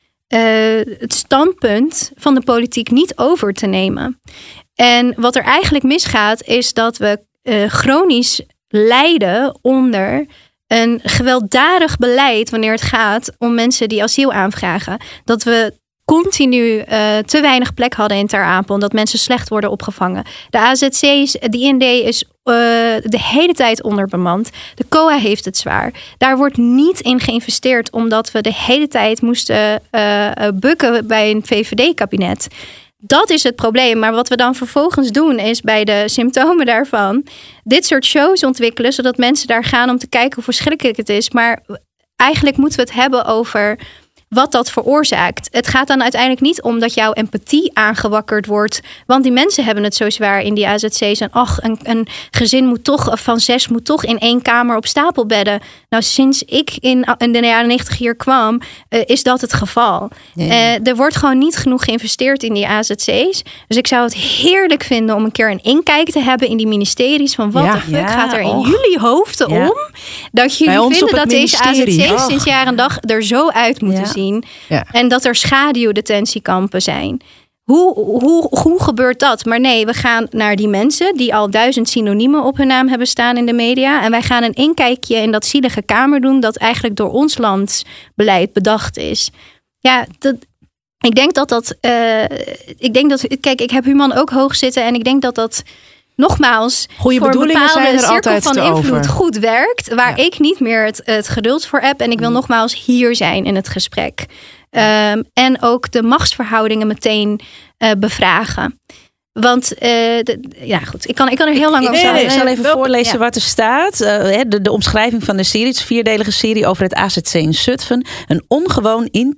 uh, het standpunt van de politiek niet over te nemen. En wat er eigenlijk misgaat is dat we Uh, chronisch lijden onder een gewelddadig beleid wanneer het gaat om mensen die asiel aanvragen. Dat we continu uh, te weinig plek hadden in Ter Apel en dat mensen slecht worden opgevangen. De A Z C's, de I N D is uh, de hele tijd onderbemand. De C O A heeft het zwaar. Daar wordt niet in geïnvesteerd omdat we de hele tijd moesten uh, bukken bij een V V D-kabinet. Dat is het probleem. Maar wat we dan vervolgens doen is bij de symptomen daarvan dit soort shows ontwikkelen, zodat mensen daar gaan om te kijken hoe verschrikkelijk het is. Maar eigenlijk moeten we het hebben over wat dat veroorzaakt. Het gaat dan uiteindelijk niet om dat jouw empathie aangewakkerd wordt. Want die mensen hebben het zo zwaar in die A Z C's. En ach, een, een gezin moet toch, van zes moet toch in één kamer op stapelbedden. Nou, sinds ik in, in de jaren negentig hier kwam, uh, is dat het geval. Ja, ja. Uh, er wordt gewoon niet genoeg geïnvesteerd in die A Z C's. Dus ik zou het heerlijk vinden om een keer een inkijk te hebben in die ministeries. Van wat de ja, fuck ja, gaat er in oh. jullie hoofden ja. om? Dat jullie vinden dat deze A Z C's oh. sinds jaar en dag er zo uit moeten ja. zien. Ja. En dat er schaduwdetentiekampen zijn. Hoe, hoe, hoe gebeurt dat? Maar nee, we gaan naar die mensen die al duizend synoniemen op hun naam hebben staan in de media. En wij gaan een inkijkje in dat zielige kamer doen dat eigenlijk door ons landsbeleid bedacht is. Ja, dat, ik denk dat dat... Uh, ik denk dat... Kijk, ik heb Human ook hoog zitten en ik denk dat dat... Nogmaals, goede voor bedoelingen bepaalde zijn er cirkel altijd van te invloed over. Goed werkt. Waar ja. ik niet meer het, het geduld voor heb. En ik wil nogmaals hier zijn in het gesprek. Um, en ook de machtsverhoudingen meteen uh, bevragen. Want, uh, de, ja goed, ik kan, ik kan er heel lang over zeggen. Ik zal even voorlezen ja. wat er staat. Uh, de, de omschrijving van de serie. Het is een vierdelige serie over het A Z C in Zutphen. Een ongewoon intiem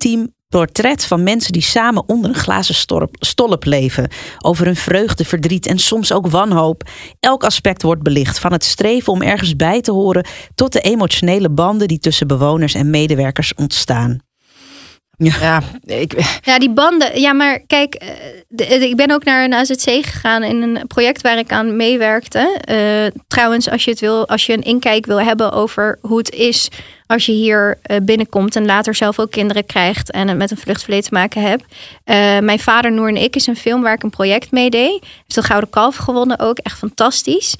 portret van mensen die samen onder een glazen storp, stolp leven. Over hun vreugde, verdriet en soms ook wanhoop. Elk aspect wordt belicht. Van het streven om ergens bij te horen tot de emotionele banden die tussen bewoners en medewerkers ontstaan. Ja, ja, ik... ja, die banden. Ja, maar kijk, de, de, ik ben ook naar een A Z C gegaan in een project waar ik aan meewerkte. Uh, trouwens, als je het wil, als je een inkijk wil hebben over hoe het is als je hier uh, binnenkomt en later zelf ook kinderen krijgt en het met een vluchtverleden te maken hebt. Uh, Mijn vader, Noor en ik is een film waar ik een project mee deed. Heeft de Gouden Kalf gewonnen ook, echt fantastisch.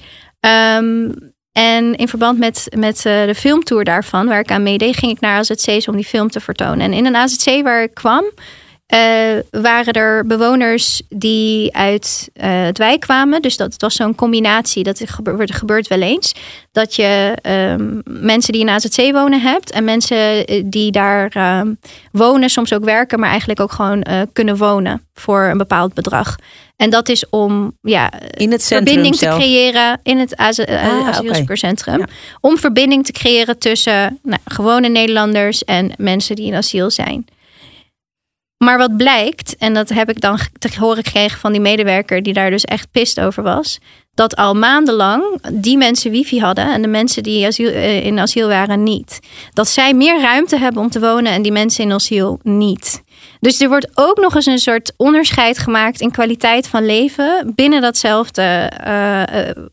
Um, En in verband met, met uh, de filmtour daarvan, waar ik aan meedeed, ging ik naar A Z C's om die film te vertonen. En in een A Z C waar ik kwam, uh, waren er bewoners die uit uh, het wijk kwamen. Dus dat, dat was zo'n combinatie, dat gebeurt, gebeurt wel eens. Dat je um, mensen die in A Z C wonen hebt en mensen die daar um, wonen, soms ook werken, maar eigenlijk ook gewoon uh, kunnen wonen voor een bepaald bedrag. En dat is om ja, in het verbinding zelf. te creëren in het az- ah, asielzoekerscentrum. Okay. Ja. Om verbinding te creëren tussen nou, gewone Nederlanders en mensen die in asiel zijn. Maar wat blijkt, en dat heb ik dan te horen gekregen van die medewerker die daar dus echt pist over was, dat al maandenlang die mensen wifi hadden en de mensen die asiel, uh, in asiel waren niet. Dat zij meer ruimte hebben om te wonen en die mensen in asiel niet. Dus er wordt ook nog eens een soort onderscheid gemaakt in kwaliteit van leven binnen datzelfde uh, uh,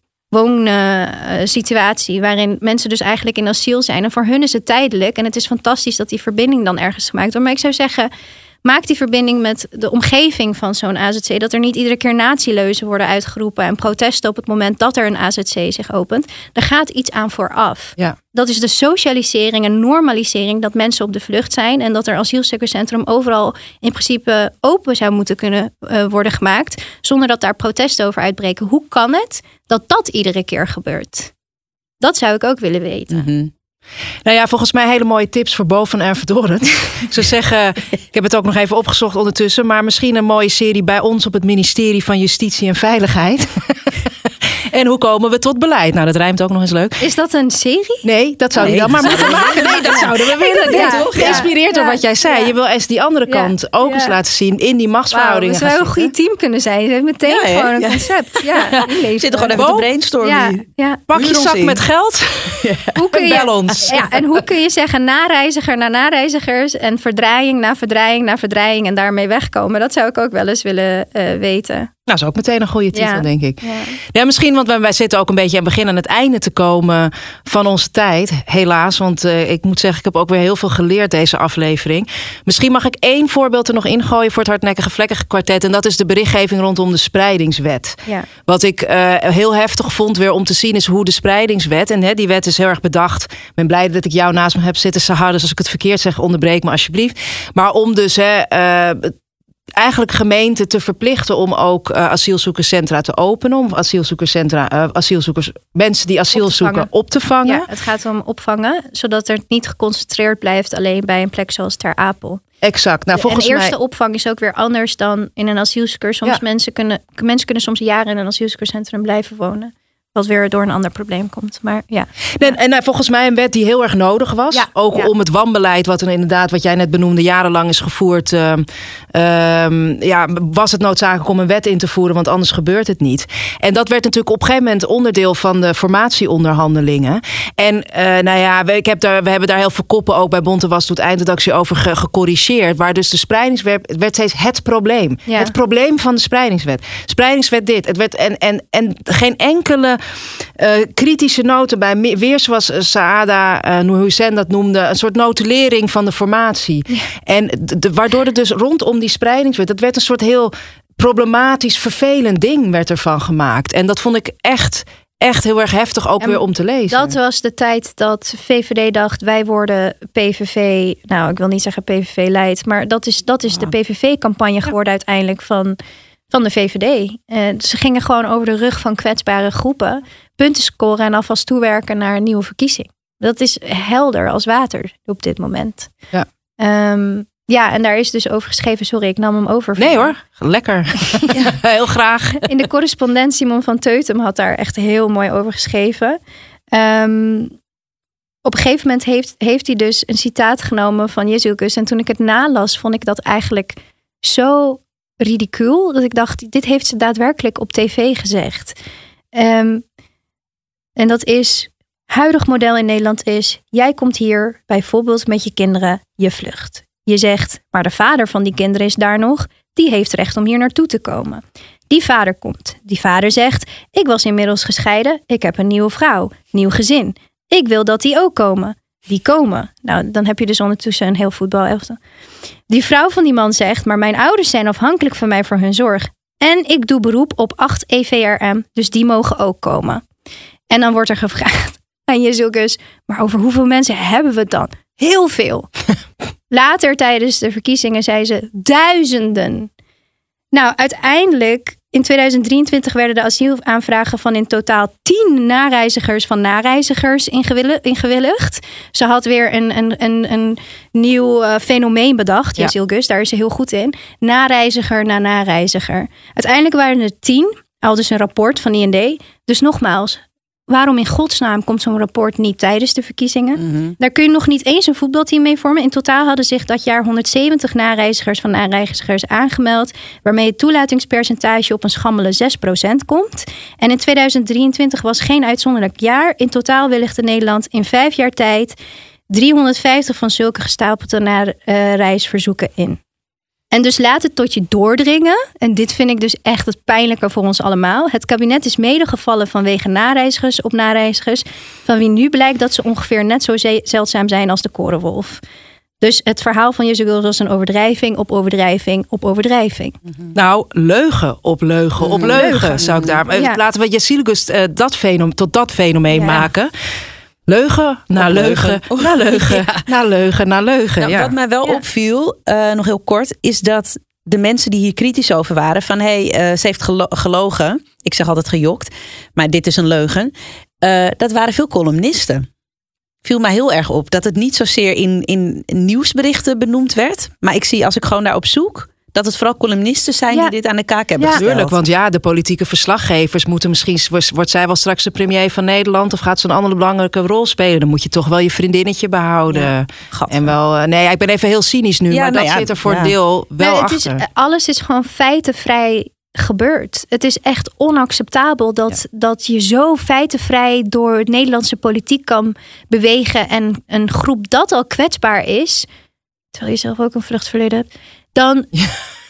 woonsituatie, uh, waarin mensen dus eigenlijk in asiel zijn. En voor hun is het tijdelijk en het is fantastisch dat die verbinding dan ergens gemaakt wordt. Maar ik zou zeggen, maak die verbinding met de omgeving van zo'n A Z C. Dat er niet iedere keer nazi-leuzen worden uitgeroepen en protesten op het moment dat er een A Z C zich opent. Er gaat iets aan vooraf. Ja. Dat is de socialisering en normalisering dat mensen op de vlucht zijn. En dat er asielzoekerscentrum overal in principe open zou moeten kunnen uh, worden gemaakt. Zonder dat daar protesten over uitbreken. Hoe kan het dat dat iedere keer gebeurt? Dat zou ik ook willen weten. Mm-hmm. Nou ja, volgens mij hele mooie tips voor Bo van Ervedorent. Ik zou zeggen, ik heb het ook nog even opgezocht ondertussen, maar misschien een mooie serie bij ons op het ministerie van Justitie en Veiligheid. En hoe komen we tot beleid? Nou, dat rijmt ook nog eens leuk. Is dat een serie? Nee, dat zou nee, je dan maar moeten maken. Nee, dat zouden we willen. Ja, Ja, geïnspireerd ja, door wat jij zei. ja. Je wil eens die andere kant ja, ook ja. eens laten zien in die machtsverhoudingen. Wow, we zouden een goed team kunnen zijn. Ze hebben meteen ja, gewoon een ja. concept. Ja, ja. Zit er gewoon even te brainstormen. Ja, ja. Pak je zak met geld. Ja. Hoe kun je, bel ons. Ja, en hoe kun je zeggen nareiziger naar nareizigers en verdraaiing na verdraaiing na verdraaiing en daarmee wegkomen? Dat zou ik ook wel eens willen uh, weten. Nou, dat is ook meteen een goede titel, ja. denk ik. Ja. ja, misschien, want wij, wij zitten ook een beetje aan het begin aan het einde te komen van onze tijd. Helaas, want uh, ik moet zeggen, ik heb ook weer heel veel geleerd deze aflevering. Misschien mag ik één voorbeeld er nog ingooien voor het hardnekkige vlekkige kwartet. En dat is de berichtgeving rondom de spreidingswet. Ja. Wat ik uh, heel heftig vond weer om te zien is hoe de spreidingswet, en hè, die wet is heel erg bedacht. Ik ben blij dat ik jou naast me heb zitten, Sahar. Dus als ik het verkeerd zeg, onderbreek me alsjeblieft. Maar om dus hè, uh, eigenlijk gemeenten te verplichten om ook uh, asielzoekerscentra te openen. Om asielzoekerscentra, uh, asielzoekers, mensen die asiel op zoeken, op te vangen. Ja, het gaat om opvangen, zodat er niet geconcentreerd blijft alleen bij een plek zoals Ter Apel. Exact. Nou, volgens en eerste mij... opvang is ook weer anders dan in een asielzoeker. Soms ja. mensen kunnen mensen kunnen soms jaren in een asielzoekerscentrum blijven wonen. Wat weer door een ander probleem komt. Maar ja. En, en nou, volgens mij een wet die heel erg nodig was. Ja, ook ja. om het wanbeleid, wat er inderdaad, wat jij net benoemde, jarenlang is gevoerd. Uh, uh, ja, was het noodzakelijk om een wet in te voeren, want anders gebeurt het niet. En dat werd natuurlijk op een gegeven moment onderdeel van de formatieonderhandelingen. En uh, nou ja, ik heb daar, we hebben daar heel veel koppen ook bij Bontewas doet eindredactie over ge, gecorrigeerd. Waar dus de spreidingswet werd steeds het probleem. Ja. Het probleem van de spreidingswet. Spreidingswet dit. Het werd en, en, en geen enkele Uh, kritische noten bij, weer zoals uh, Saada uh, Noor Hussein dat noemde, een soort notulering van de formatie. Ja. En de, de, waardoor er dus rondom die spreidingswet, dat werd een soort heel problematisch, vervelend ding werd ervan gemaakt. En dat vond ik echt, echt heel erg heftig ook en weer om te lezen. Dat was de tijd dat V V D dacht, wij worden P V V, nou ik wil niet zeggen P V V-leid, maar dat is, dat is ja. de P V V-campagne geworden ja. uiteindelijk van... van de V V D. Uh, ze gingen gewoon over de rug van kwetsbare groepen punten scoren en alvast toewerken naar een nieuwe verkiezing. Dat is helder als water op dit moment. Ja, um, ja en daar is dus over geschreven. Sorry, ik nam hem over. Nee hoor, lekker. Ja. Heel graag. In de correspondent Simon van Teutem had daar echt heel mooi over geschreven. Um, op een gegeven moment heeft, heeft hij dus een citaat genomen van Jezus. En toen ik het nalas, vond ik dat eigenlijk zo ridicuul. Dat ik dacht, dit heeft ze daadwerkelijk op tv gezegd. Um, en dat is, huidig model in Nederland is, jij komt hier bijvoorbeeld met je kinderen, je vlucht. Je zegt, maar de vader van die kinderen is daar nog. Die heeft recht om hier naartoe te komen. Die vader komt. Die vader zegt, ik was inmiddels gescheiden. Ik heb een nieuwe vrouw, nieuw gezin. Ik wil dat die ook komen. Die komen. Nou, dan heb je dus ondertussen een heel voetbalelftal. Die vrouw van die man zegt, maar mijn ouders zijn afhankelijk van mij voor hun zorg. En ik doe beroep op acht E V R M, dus die mogen ook komen. En dan wordt er gevraagd aan Jezus, maar over hoeveel mensen hebben we het dan? Heel veel. Later tijdens de verkiezingen zei ze duizenden. Nou, uiteindelijk in tweeduizend drieëntwintig werden de asielaanvragen van in totaal tien nareizigers van nareizigers ingewilligd. Ze had weer een, een, een, een nieuw uh, fenomeen bedacht. Ja. Jeziel Gus, daar is ze heel goed in. Nareiziger na nareiziger. Uiteindelijk waren er tien, al dus een rapport van I N D. Dus nogmaals, waarom in godsnaam komt zo'n rapport niet tijdens de verkiezingen? Mm-hmm. Daar kun je nog niet eens een voetbalteam mee vormen. In totaal hadden zich dat jaar honderdzeventig nareizigers van nareizigers aangemeld, waarmee het toelatingspercentage op een schammele zes procent komt. En in tweeduizend drieëntwintig was geen uitzonderlijk jaar. In totaal willigde Nederland in vijf jaar tijd driehonderdvijftig van zulke gestapelde nareisverzoeken in. En dus laat het tot je doordringen. En dit vind ik dus echt het pijnlijke voor ons allemaal. Het kabinet is mede gevallen vanwege nareizigers op nareizigers, van wie nu blijkt dat ze ongeveer net zo zeldzaam zijn als de korenwolf. Dus het verhaal van Jezus was een overdrijving op overdrijving op overdrijving. Mm-hmm. Nou, leugen op leugen op leugen, leugen. Zou ik daar. Ja. Laten we Jezus uh, dat fenomeen, tot dat fenomeen ja. maken. Leugen na leugen, leugen, na leugen, ja. na leugen, na leugen. Nou, ja. Wat mij wel ja. opviel, uh, nog heel kort, is dat de mensen die hier kritisch over waren, van hé, hey, uh, ze heeft gelo- gelogen. Ik zeg altijd gejokt, maar dit is een leugen. Uh, dat waren veel columnisten. Viel mij heel erg op dat het niet zozeer in, in nieuwsberichten benoemd werd. Maar ik zie, als ik gewoon daarop zoek, dat het vooral columnisten zijn ja. die dit aan de kaak hebben ja. gesteld. Tuurlijk, want ja, de politieke verslaggevers moeten misschien, wordt zij wel straks de premier van Nederland of gaat ze een andere belangrijke rol spelen? Dan moet je toch wel je vriendinnetje behouden. Ja. En wel, nee, ik ben even heel cynisch nu, ja, maar dat ja, zit er voor ja. deel wel nee, achter. Is, alles is gewoon feitenvrij gebeurd. Het is echt onacceptabel dat, ja. dat je zo feitenvrij door het Nederlandse politiek kan bewegen en een groep dat al kwetsbaar is, terwijl je zelf ook een vluchtverleden hebt, dan ja.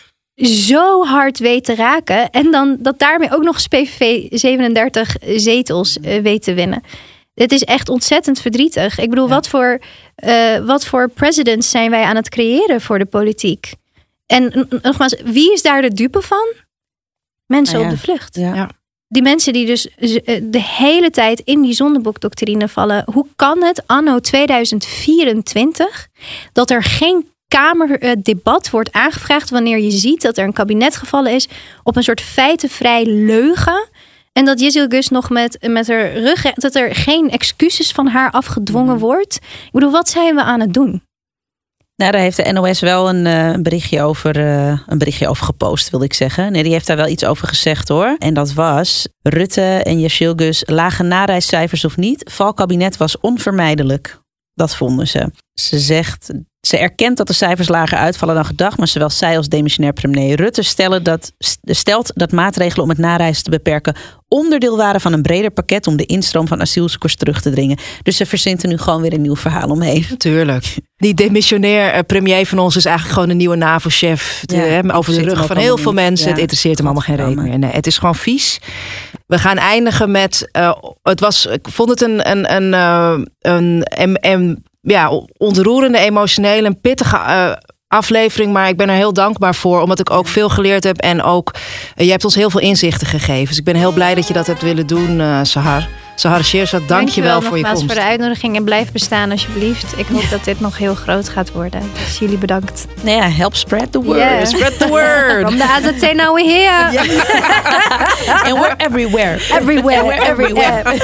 zo hard weet te raken. En dan dat daarmee ook nog eens P V V zevenendertig zetels uh, weet te winnen. Het is echt ontzettend verdrietig. Ik bedoel, ja. wat, voor, uh, wat voor presidents zijn wij aan het creëren voor de politiek? En nogmaals, wie is daar de dupe van? Mensen ah, ja. op de vlucht. Ja. Ja. Die mensen die dus de hele tijd in die zondebokdoctrine vallen. Hoe kan het anno tweeduizend vierentwintig dat er geen Kamerdebat wordt aangevraagd wanneer je ziet dat er een kabinet gevallen is op een soort feitenvrij leugen. En dat Jeziel Gus nog met, met haar rug, dat er geen excuses van haar afgedwongen mm. wordt. Ik bedoel, wat zijn we aan het doen? Nou, daar heeft de N O S wel een, uh, een, berichtje over, uh, een berichtje over gepost, wilde ik zeggen. Nee, die heeft daar wel iets over gezegd hoor. En dat was, Rutte en Jeziel Gus, lage nareiscijfers of niet, valkabinet was onvermijdelijk. Dat vonden ze. Ze zegt, ze erkent dat de cijfers lager uitvallen dan gedacht, maar zowel zij als demissionair premier Rutte stellen dat, stelt dat maatregelen om het nareizen te beperken onderdeel waren van een breder pakket om de instroom van asielzoekers terug te dringen. Dus ze verzint er nu gewoon weer een nieuw verhaal omheen. Tuurlijk. Die demissionair premier van ons is eigenlijk gewoon een nieuwe NAVO-chef. Ja, hè, over de rug van heel veel mensen. Ja, het interesseert hem allemaal geen reden meer. Nee, het is gewoon vies. We gaan eindigen met, uh, het was, ik vond het een, een, een, uh, een, een, een ja, ontroerende, emotionele en pittige uh, aflevering. Maar ik ben er heel dankbaar voor, omdat ik ook veel geleerd heb. En ook, uh, je hebt ons heel veel inzichten gegeven. Dus ik ben heel blij dat je dat hebt willen doen, uh, Sahar. Sahar Sheerzad, dank je wel voor je komst. Voor de uitnodiging en blijf bestaan alsjeblieft. Ik hoop dat dit nog heel groot gaat worden. Dus jullie bedankt. Nou ja, help spread the word. Yeah. Spread the word. From the A Z C now we're here. Yeah. And we're everywhere. Everywhere. We're everywhere.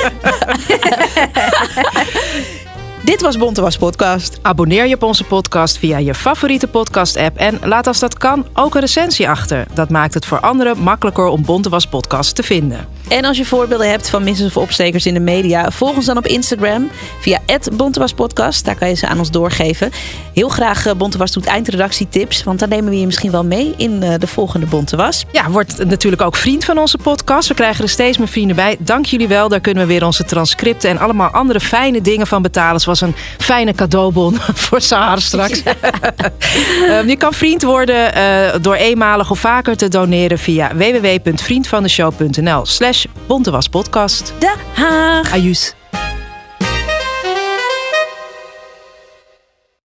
Dit was Bontewas Podcast. Abonneer je op onze podcast via je favoriete podcast-app. En laat als dat kan ook een recensie achter. Dat maakt het voor anderen makkelijker om Bontewas Podcast te vinden. En als je voorbeelden hebt van missers of opstekers in de media, volg ons dan op Instagram via at bontewaspodcast. Daar kan je ze aan ons doorgeven. Heel graag uh, Bontewas doet eindredactietips, want dan nemen we je misschien wel mee in uh, de volgende Bontewas. Ja, wordt natuurlijk ook vriend van onze podcast. We krijgen er steeds meer vrienden bij. Dank jullie wel. Daar kunnen we weer onze transcripten en allemaal andere fijne dingen van betalen. Zoals een fijne cadeaubon voor Sahar straks. um, je kan vriend worden uh, door eenmalig of vaker te doneren via w w w punt vriendvandeshow punt n l slash bontewaspodcast. Dag! Ajuus.